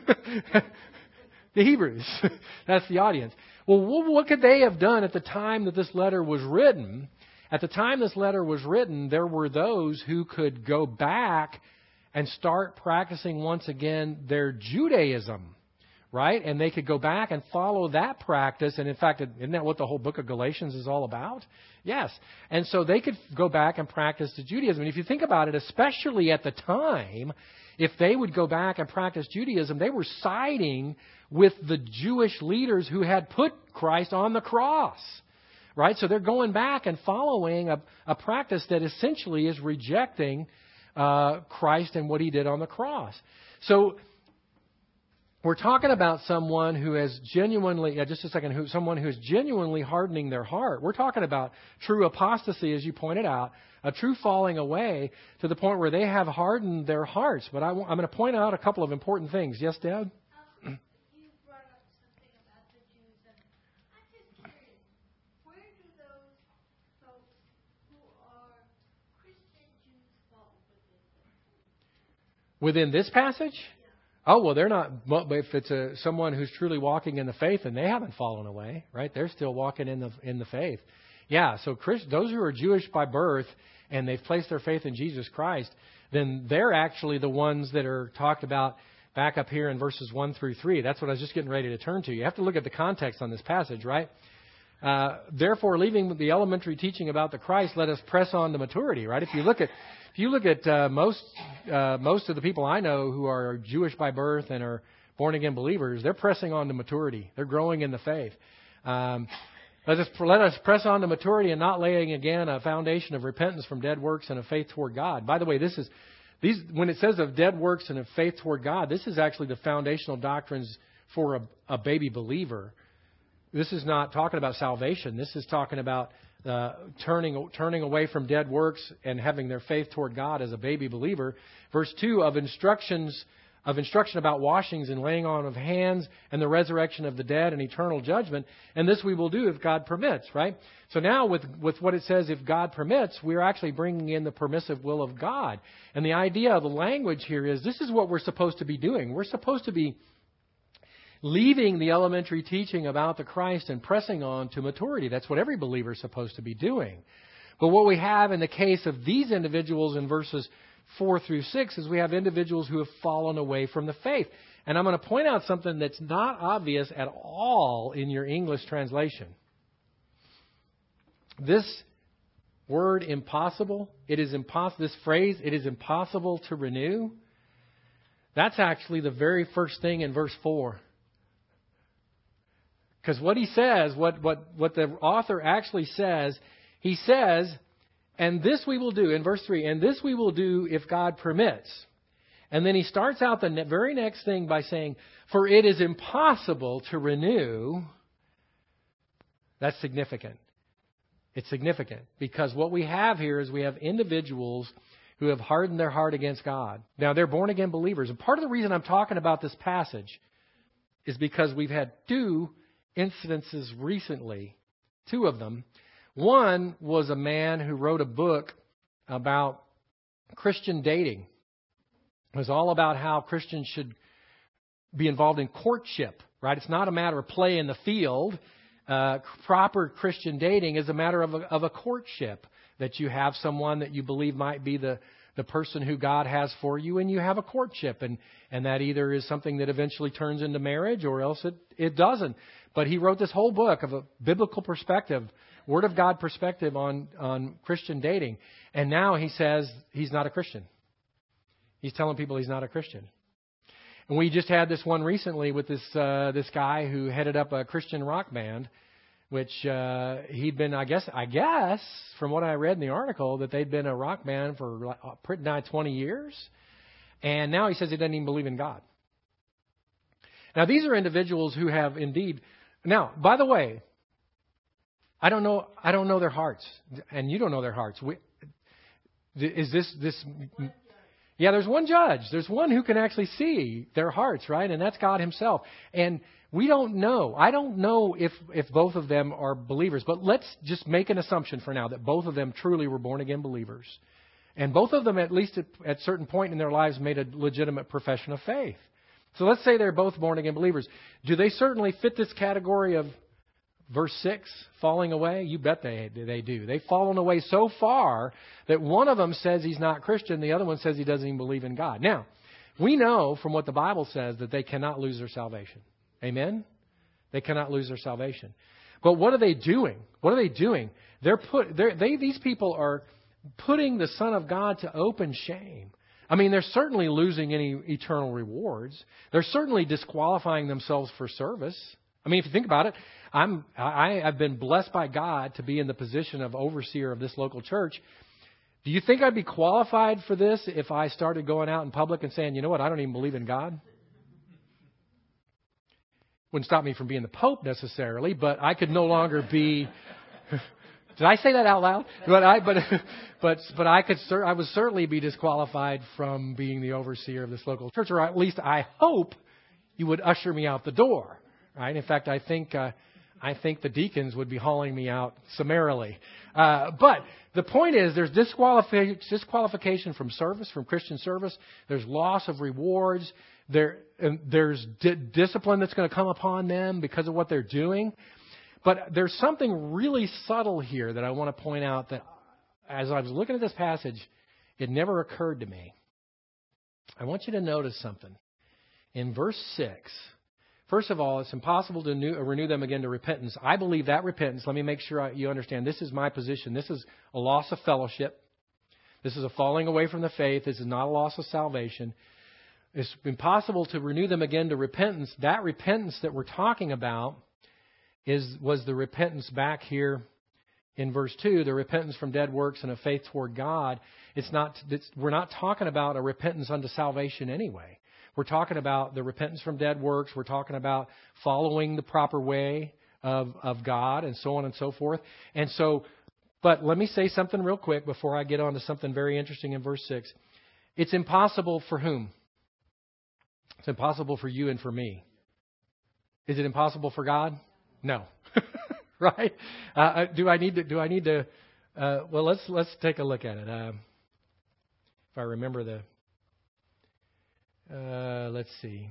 The Hebrews. That's the audience. Well, what could they have done at the time that this letter was written? At the time this letter was written, there were those who could go back and start practicing once again their Judaism, right? And they could go back and follow that practice. And in fact, isn't that what the whole book of Galatians is all about? Yes. And so they could go back and practice the Judaism. And if you think about it, especially at the time, if they would go back and practice Judaism, they were siding with the Jewish leaders who had put Christ on the cross. Right? So they're going back and following a practice that essentially is rejecting Christ and what He did on the cross. So we're talking about someone who has genuinely, someone who is genuinely hardening their heart. We're talking about true apostasy, as you pointed out, a true falling away to the point where they have hardened their hearts. But I'm going to point out a couple of important things. Yes, Dad? You brought up something about the Jews, and I'm just curious, where do those folks who are Christian Jews fall Within this passage? Oh, well, they're not. Well, if it's someone who's truly walking in the faith, and they haven't fallen away, right? They're still walking in the faith. Yeah. So those who are Jewish by birth and they've placed their faith in Jesus Christ, then they're actually the ones that are talked about back up here in verses 1 through 3. That's what I was just getting ready to turn to. You have to look at the context on this passage, right? Therefore, leaving the elementary teaching about the Christ, let us press on to maturity, right? If you look at most of the people I know who are Jewish by birth and are born again believers, they're pressing on to maturity. They're growing in the faith. Let us press on to maturity and not laying again a foundation of repentance from dead works and of faith toward God. By the way, when it says of dead works and of faith toward God, this is actually the foundational doctrines for a baby believer. This is not talking about salvation. This is talking about turning away from dead works and having their faith toward God as a baby believer. Verse 2 of instruction about washings and laying on of hands and the resurrection of the dead and eternal judgment. And this we will do if God permits, right? So now with what it says, if God permits, we're actually bringing in the permissive will of God. And the idea of the language here is this is what we're supposed to be doing. We're supposed to be leaving the elementary teaching about the Christ and pressing on to maturity. That's what every believer is supposed to be doing. But what we have in the case of these individuals in verses 4 through 6 is we have individuals who have fallen away from the faith. And I'm going to point out something that's not obvious at all in your English translation. This word impossible, this phrase, it is impossible to renew. That's actually the very first thing in verse 4. Because what he says, what the author actually says, he says, and this we will do, in verse 3, and this we will do if God permits. And then he starts out the very next thing by saying, for it is impossible to renew. That's significant. It's significant because what we have here is we have individuals who have hardened their heart against God. Now, they're born again believers. And part of the reason I'm talking about this passage is because we've had two incidences recently, two of them. One was a man who wrote a book about Christian dating. It was all about how Christians should be involved in courtship, right? It's not a matter of play in the field. Proper Christian dating is a matter of a courtship, that you have someone that you believe might be the person who God has for you, and you have a courtship. And that either is something that eventually turns into marriage or else it doesn't. But he wrote this whole book of a biblical perspective, Word of God perspective on Christian dating. And now he says he's not a Christian. He's telling people he's not a Christian. And we just had this one recently with this guy who headed up a Christian rock band, which he'd been, I guess, from what I read in the article, that they'd been a rock band for pretty nigh 20 years. And now he says he doesn't even believe in God. Now, these are individuals who have indeed... Now, by the way, I don't know their hearts, and you don't know their hearts. Is this? Yeah, there's one judge. There's one who can actually see their hearts, right? And that's God himself. And we don't know. I don't know if both of them are believers. But let's just make an assumption for now that both of them truly were born-again believers. And both of them, at least at a certain point in their lives, made a legitimate profession of faith. So let's say they're both born-again believers. Do they certainly fit this category of verse 6, falling away? You bet they do. They've fallen away so far that one of them says he's not Christian. The other one says he doesn't even believe in God. Now, we know from what the Bible says that they cannot lose their salvation. Amen? They cannot lose their salvation. But what are they doing? What are they doing? These people are putting the Son of God to open shame. I mean, they're certainly losing any eternal rewards. They're certainly disqualifying themselves for service. I mean, if you think about it, I've been blessed by God to be in the position of overseer of this local church. Do you think I'd be qualified for this if I started going out in public and saying, you know what, I don't even believe in God? Wouldn't stop me from being the Pope necessarily, but I could no longer be. Did I say that out loud? But I would certainly be disqualified from being the overseer of this local church, or at least I hope you would usher me out the door. Right? In fact, I think the deacons would be hauling me out summarily. But the point is, there's disqualification from service, from Christian service. There's loss of rewards. There's discipline that's going to come upon them because of what they're doing. But there's something really subtle here that I want to point out that as I was looking at this passage, it never occurred to me. I want you to notice something. In verse 6, first of all, it's impossible to renew them again to repentance. I believe that repentance, let me make sure you understand, this is my position. This is a loss of fellowship. This is a falling away from the faith. This is not a loss of salvation. It's impossible to renew them again to repentance. That repentance that we're talking about was the repentance back here in verse 2, the repentance from dead works and a faith toward God. We're not talking about a repentance unto salvation anyway. We're talking about the repentance from dead works. We're talking about following the proper way of God and so on and so forth. And so, but let me say something real quick before I get on to something very interesting in verse 6. It's impossible for whom? It's impossible for you and for me. Is it impossible for God? No. Right? Do I need to? Well, let's take a look at it. If I remember let's see.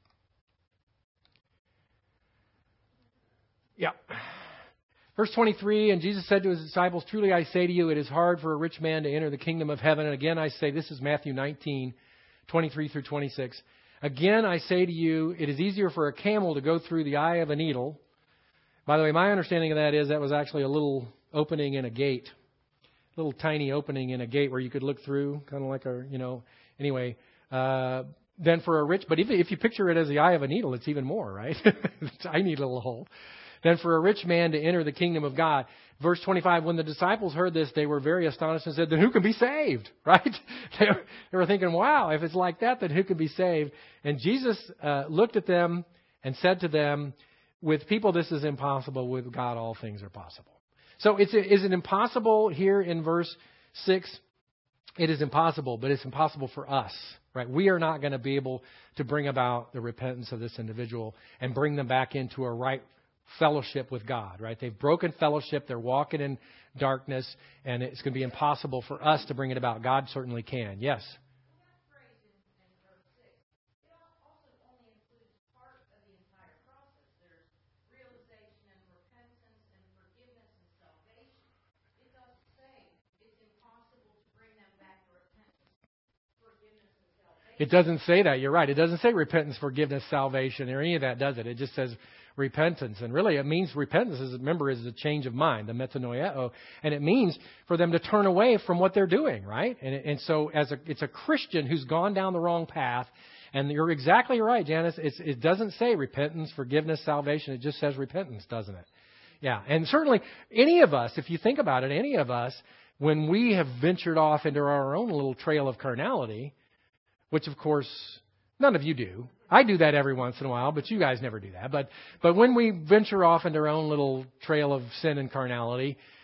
Yeah. Verse 23, and Jesus said to his disciples, truly I say to you, it is hard for a rich man to enter the kingdom of heaven. And again, I say, this is Matthew 19, 23 through 26. Again, I say to you, it is easier for a camel to go through the eye of a needle. By the way, my understanding of that is that was actually a little opening in a gate, little tiny opening in a gate where you could look through, kind of like anyway, than for a rich. But if you picture it as the eye of a needle, it's even more, right? Tiny little hole. Than for a rich man to enter the kingdom of God. Verse 25, when the disciples heard this, they were very astonished and said, then who can be saved? Right? They were thinking, wow, if it's like that, then who can be saved? And Jesus looked at them and said to them, with people this is impossible, with God all things are possible. So is it impossible here in verse 6? It is impossible, but it's impossible for us. Right? We are not going to be able to bring about the repentance of this individual and bring them back into a right fellowship with God, right? They've broken fellowship. They're walking in darkness, and it's going to be impossible for us to bring it about. God certainly can. Yes? It doesn't say that. You're right. It doesn't say repentance, forgiveness, salvation, or any of that, does it? It just says repentance. And really, it means repentance, remember, is a change of mind, the metanoia. And it means for them to turn away from what they're doing, right? And so it's a Christian who's gone down the wrong path. And you're exactly right, Janice. It doesn't say repentance, forgiveness, salvation. It just says repentance, doesn't it? Yeah. And certainly, any of us, if you think about it, any of us, when we have ventured off into our own little trail of carnality, which, of course, none of you do. I do that every once in a while, but you guys never do that. But when we venture off into our own little trail of sin and carnality,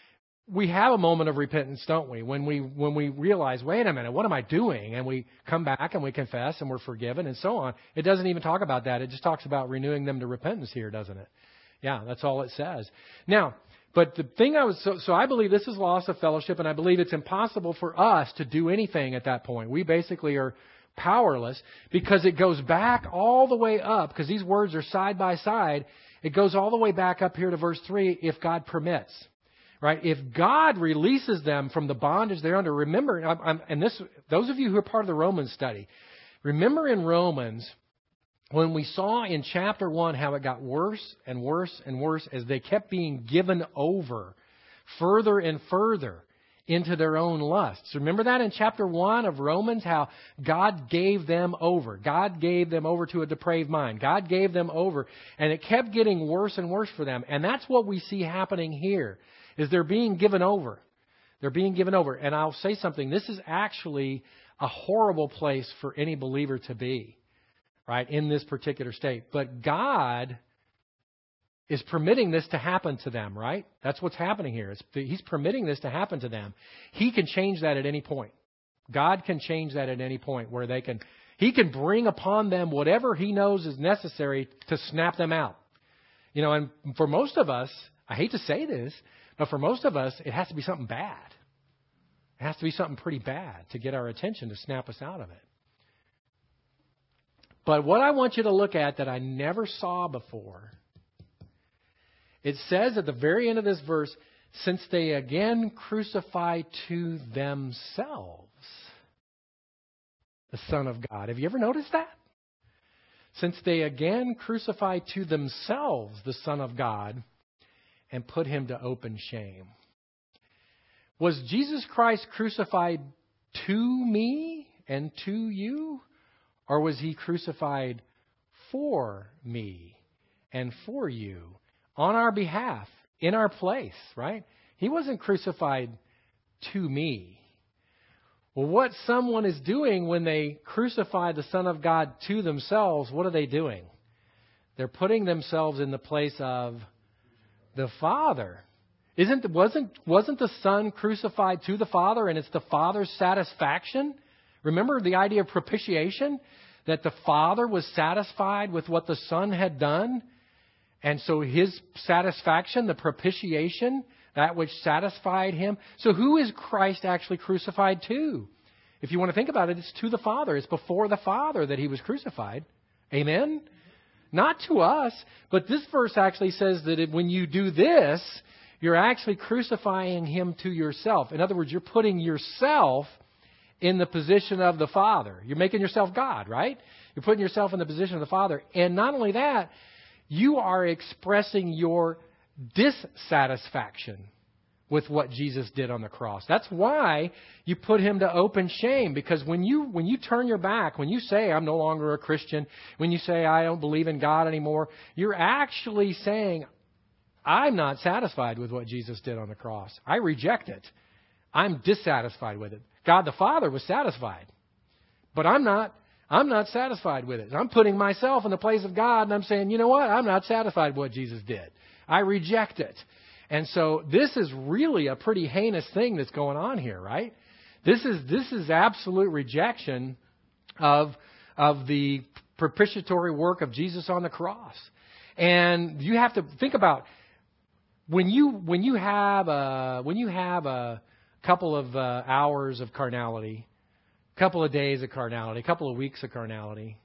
we have a moment of repentance, don't we? When we realize, wait a minute, what am I doing? And we come back and we confess and we're forgiven and so on. It doesn't even talk about that. It just talks about renewing them to repentance here, doesn't it? Yeah, that's all it says. Now, but the thing so I believe this is loss of fellowship, and I believe it's impossible for us to do anything at that point. We basically are powerless because it goes back all the way up, because these words are side by side. It goes all the way back up here to verse 3, if God permits. Right? If God releases them from the bondage they're under, remember, those of you who are part of the Romans study, remember in Romans, when we saw in chapter 1 how it got worse and worse and worse as they kept being given over further and further into their own lusts. Remember that in chapter 1 of Romans, how God gave them over. God gave them over to a depraved mind. God gave them over, and it kept getting worse and worse for them. And that's what we see happening here, is they're being given over. They're being given over. And I'll say something. This is actually a horrible place for any believer to be, right, in this particular state. But God is permitting this to happen to them, right? That's what's happening here. He's permitting this to happen to them. He can change that at any point. God can change that at any point where He can bring upon them whatever He knows is necessary to snap them out. You know, and for most of us, I hate to say this, but for most of us, it has to be something bad. It has to be something pretty bad to get our attention, to snap us out of it. But what I want you to look at that I never saw before, it says at the very end of this verse, since they again crucify to themselves the Son of God. Have you ever noticed that? Since they again crucify to themselves the Son of God and put Him to open shame. Was Jesus Christ crucified to me and to you? Or was He crucified for me and for you, on our behalf, in our place, right? He wasn't crucified to me. Well, what someone is doing when they crucify the Son of God to themselves, what are they doing? They're putting themselves in the place of the Father. Wasn't the Son crucified to the Father, and it's the Father's satisfaction? Remember the idea of propitiation? That the Father was satisfied with what the Son had done. And so His satisfaction, the propitiation, that which satisfied Him. So who is Christ actually crucified to? If you want to think about it, it's to the Father. It's before the Father that He was crucified. Amen? Not to us, but this verse actually says that when you do this, you're actually crucifying Him to yourself. In other words, you're putting yourself in the position of the Father. You're making yourself God, right? You're putting yourself in the position of the Father. And not only that, you are expressing your dissatisfaction with what Jesus did on the cross. That's why you put Him to open shame. Because when you turn your back, when you say, I'm no longer a Christian, when you say, I don't believe in God anymore, you're actually saying, I'm not satisfied with what Jesus did on the cross. I reject it. I'm dissatisfied with it. God the Father was satisfied. But I'm not satisfied with it. I'm putting myself in the place of God, and I'm saying, you know what? I'm not satisfied with what Jesus did. I reject it. And so this is really a pretty heinous thing that's going on here, right? This is absolute rejection of the propitiatory work of Jesus on the cross. And you have to think about when you have a couple of hours of carnality, a couple of days of carnality, a couple of weeks of carnality,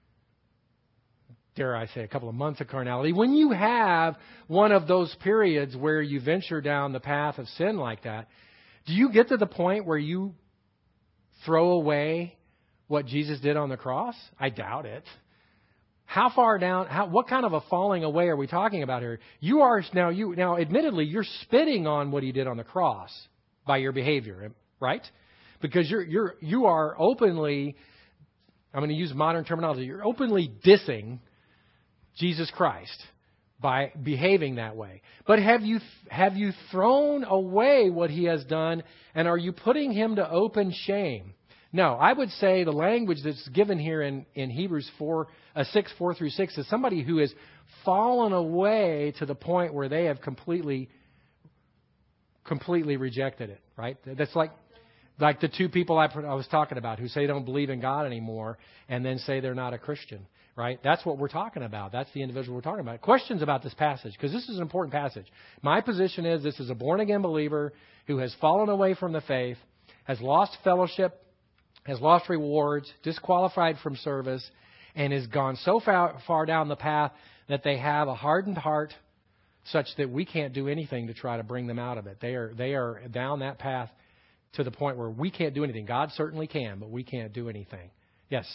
dare I say, a couple of months of carnality. When you have one of those periods where you venture down the path of sin like that, do you get to the point where you throw away what Jesus did on the cross? I doubt it. How far down? What kind of a falling away are we talking about here? Now, admittedly, you're spitting on what He did on the cross by your behavior, right? Because you are openly, I'm going to use modern terminology, you're openly dissing Jesus Christ by behaving that way. But have you thrown away what He has done, and are you putting Him to open shame? No, I would say the language that's given here in Hebrews 6, 4 through 6 is somebody who has fallen away to the point where they have completely completely rejected it, right? That's like the two people I was talking about who say they don't believe in God anymore and then say they're not a Christian, right? That's what we're talking about. That's the individual we're talking about. Questions about this passage, because this is an important passage. My position is this is a born-again believer who has fallen away from the faith, has lost fellowship, has lost rewards, disqualified from service, and has gone so far down the path that they have a hardened heart such that we can't do anything to try to bring them out of it. They are down that path to the point where we can't do anything. God certainly can, but we can't do anything. Yes?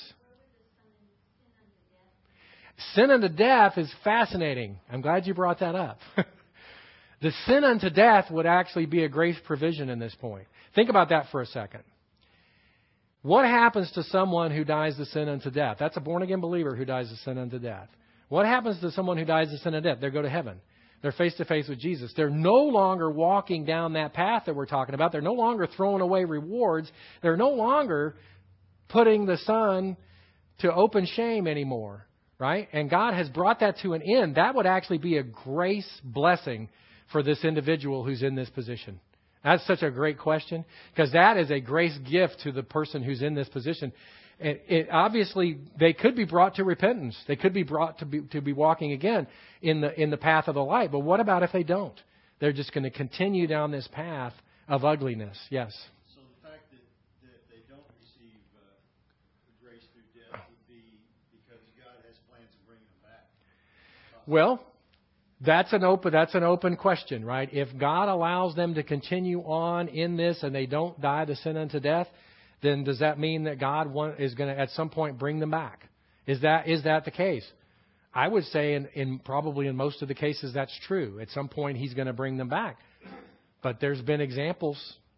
Sin unto death is fascinating. I'm glad you brought that up. The sin unto death would actually be a grace provision in this point. Think about that for a second. What happens to someone who dies the sin unto death? That's a born-again believer who dies the sin unto death. What happens to someone who dies the sin unto death? They go to heaven. They're face-to-face with Jesus. They're no longer walking down that path that we're talking about. They're no longer throwing away rewards. They're no longer putting the Son to open shame anymore, right? And God has brought that to an end. That would actually be a grace blessing for this individual who's in this position. That's such a great question, because that is a grace gift to the person who's in this position. Obviously, they could be brought to repentance. They could be brought to be walking again in the path of the light. But what about if they don't? They're just going to continue down this path of ugliness. Yes? So the fact that they don't receive grace through death would be because God has plans to bring them back. Well, that's an open question, right? If God allows them to continue on in this and they don't die the sin unto death, then does that mean that God is going to at some point bring them back? Is that the case? I would say probably in most of the cases that's true. At some point He's going to bring them back. But there's been examples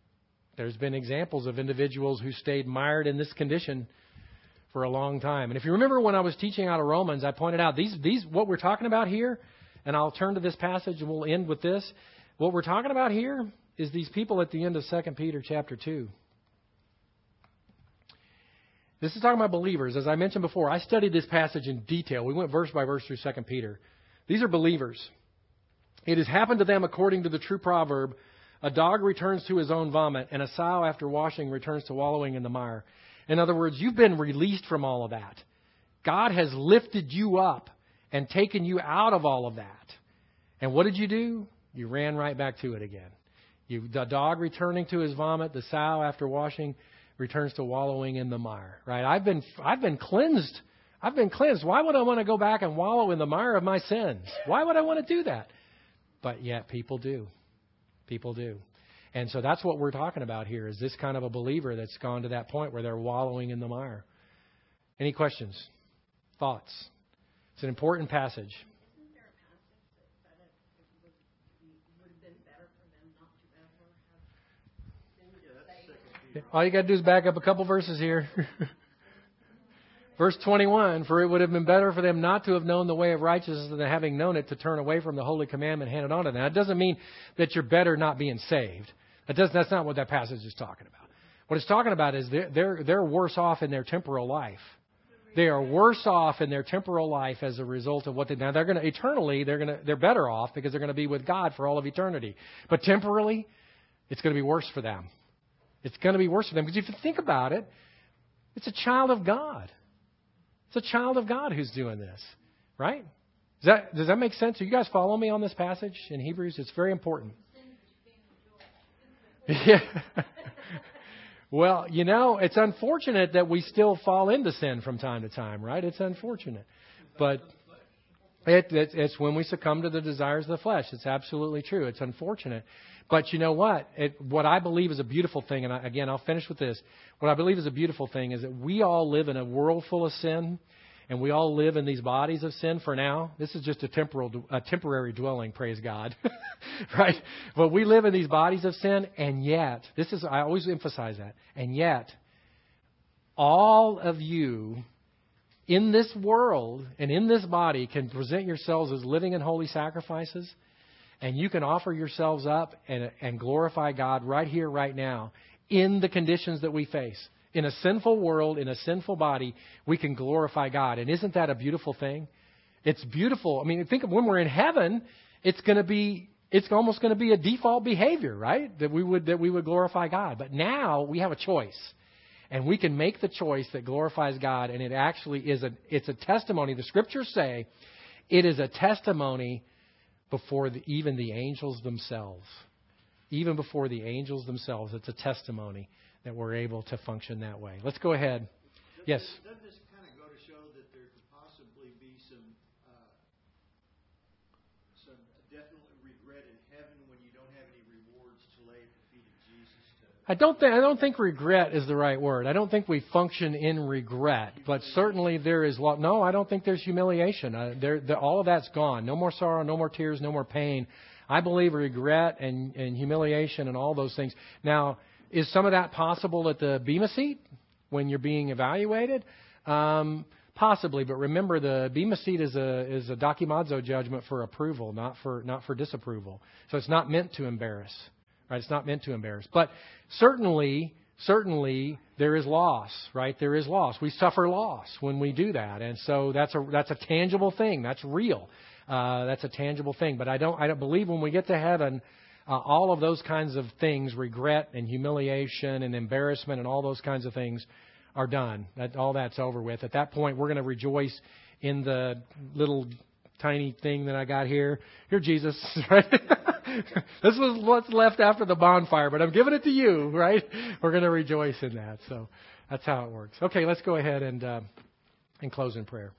of individuals who stayed mired in this condition for a long time. And if you remember when I was teaching out of Romans, I pointed out these what we're talking about here, and I'll turn to this passage and we'll end with this. What we're talking about here is these people at the end of 2 Peter chapter 2. This is talking about believers. As I mentioned before, I studied this passage in detail. We went verse by verse through 2 Peter. These are believers. It has happened to them according to the true proverb, a dog returns to his own vomit, and a sow after washing returns to wallowing in the mire. In other words, you've been released from all of that. God has lifted you up and taken you out of all of that. And what did you do? You ran right back to it again. The dog returning to his vomit, the sow after washing returns to wallowing in the mire. Right? I've been cleansed. I've been cleansed. Why would I want to go back and wallow in the mire of my sins? Why would I want to do that? But yet people do. People do. And so that's what we're talking about here, is this kind of a believer that's gone to that point where they're wallowing in the mire. Any questions? Thoughts? It's an important passage. Isn't there a passage that said it would have been better for them not to ever have been saved? All you got to do is back up a couple verses here. Verse 21, for it would have been better for them not to have known the way of righteousness than having known it to turn away from the holy commandment handed on to them. Now, it doesn't mean that you're better not being saved. That's not what that passage is talking about. What it's talking about is they're worse off in their temporal life. They are worse off in their temporal life as a result of what they. Now they're going to eternally. They're better off because they're going to be with God for all of eternity. But temporally, it's going to be worse for them. It's going to be worse for them because if you think about it, it's a child of God. It's a child of God who's doing this, right? Does that make sense? Do you guys follow me on this passage in Hebrews? It's very important. Yeah. Well, it's unfortunate that we still fall into sin from time to time, right? It's unfortunate. But it's when we succumb to the desires of the flesh. It's absolutely true. It's unfortunate. But you know what? What I believe is a beautiful thing, and again, I'll finish with this. What I believe is a beautiful thing is that we all live in a world full of sin, and we all live in these bodies of sin for now. This is just a temporary dwelling, praise God. Right? But we live in these bodies of sin, and yet, I always emphasize that, and yet, all of you in this world and in this body can present yourselves as living and holy sacrifices, and you can offer yourselves up and glorify God right here, right now, in the conditions that we face. In a sinful world, in a sinful body, we can glorify God. And isn't that a beautiful thing? It's beautiful. I mean, think of when we're in heaven, it's going to be it's almost going to be a default behavior, right? That we would glorify God. But now we have a choice. And we can make the choice that glorifies God, and it actually it's a testimony. The Scriptures say it is a testimony before even the angels themselves. Even before the angels themselves, it's a testimony that we're able to function that way. Let's go ahead. Yes. Doesn't this kind of go to show that there could possibly be some definite regret in heaven when you don't have any rewards to lay at the feet of Jesus? I don't think regret is the right word. I don't think we function in regret, but certainly there is. No, I don't think there's humiliation. All of that's gone. No more sorrow, no more tears, no more pain. I believe regret and humiliation and all those things. Now, is some of that possible at the Bema seat when you're being evaluated? Possibly, but remember the Bema seat is a dokimazo judgment for approval, not for disapproval. So it's not meant to embarrass. Right? It's not meant to embarrass. But certainly there is loss, right? There is loss. We suffer loss when we do that. And so that's a tangible thing. That's real. That's a tangible thing. But I don't believe when we get to heaven, all of those kinds of things, regret and humiliation and embarrassment and all those kinds of things are done. All that's over with. At that point, we're going to rejoice in the little tiny thing that I got here. Here, Jesus, right? This was what's left after the bonfire, but I'm giving it to you, right? We're going to rejoice in that. So that's how it works. Okay, let's go ahead and close in prayer.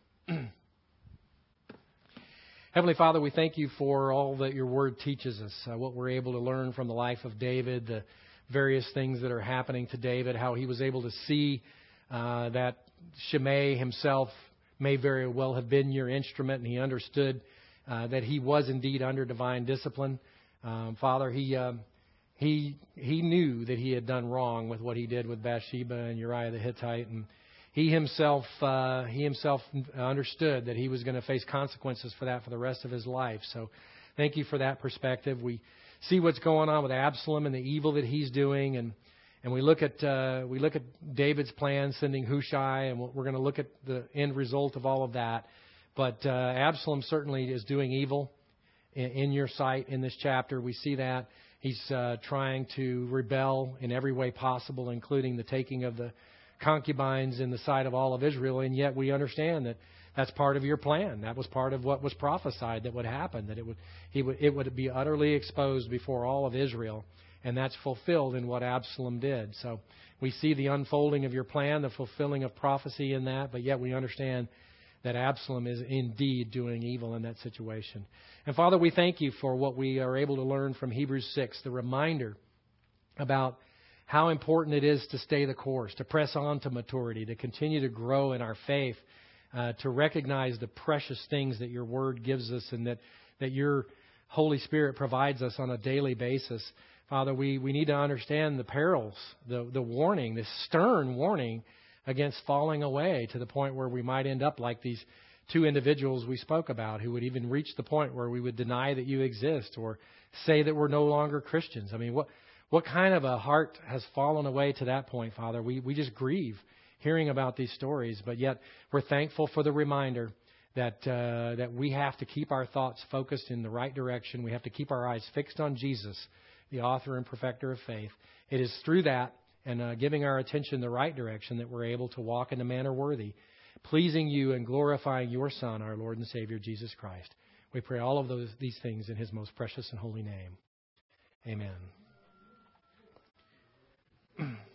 Heavenly Father, we thank you for all that your word teaches us, what we're able to learn from the life of David, the various things that are happening to David, how he was able to see that Shimei himself may very well have been your instrument, and he understood that he was indeed under divine discipline. Father, he knew that he had done wrong with what he did with Bathsheba and Uriah the Hittite, and he himself understood that he was going to face consequences for that for the rest of his life. So thank you for that perspective. We see what's going on with Absalom and the evil that he's doing, and we look at David's plan, sending Hushai, and we're going to look at the end result of all of that. But Absalom certainly is doing evil in your sight in this chapter. We see that he's trying to rebel in every way possible, including the taking of the concubines in the sight of all of Israel. And yet we understand that that's part of your plan. That was part of what was prophesied that would happen, that it would be utterly exposed before all of Israel. And that's fulfilled in what Absalom did. So we see the unfolding of your plan, the fulfilling of prophecy in that, but yet we understand that Absalom is indeed doing evil in that situation. And Father, we thank you for what we are able to learn from Hebrews 6, the reminder about how important it is to stay the course, to press on to maturity, to continue to grow in our faith, to recognize the precious things that your word gives us and that your Holy Spirit provides us on a daily basis. Father, we need to understand the perils, the warning, the stern warning against falling away to the point where we might end up like these two individuals we spoke about who would even reach the point where we would deny that you exist or say that we're no longer Christians. I mean, what kind of a heart has fallen away to that point, Father? We just grieve hearing about these stories, but yet we're thankful for the reminder that we have to keep our thoughts focused in the right direction. We have to keep our eyes fixed on Jesus, the author and perfecter of faith. It is through that and giving our attention the right direction that we're able to walk in a manner worthy, pleasing you and glorifying your Son, our Lord and Savior, Jesus Christ. We pray all of these things in his most precious and holy name. Amen.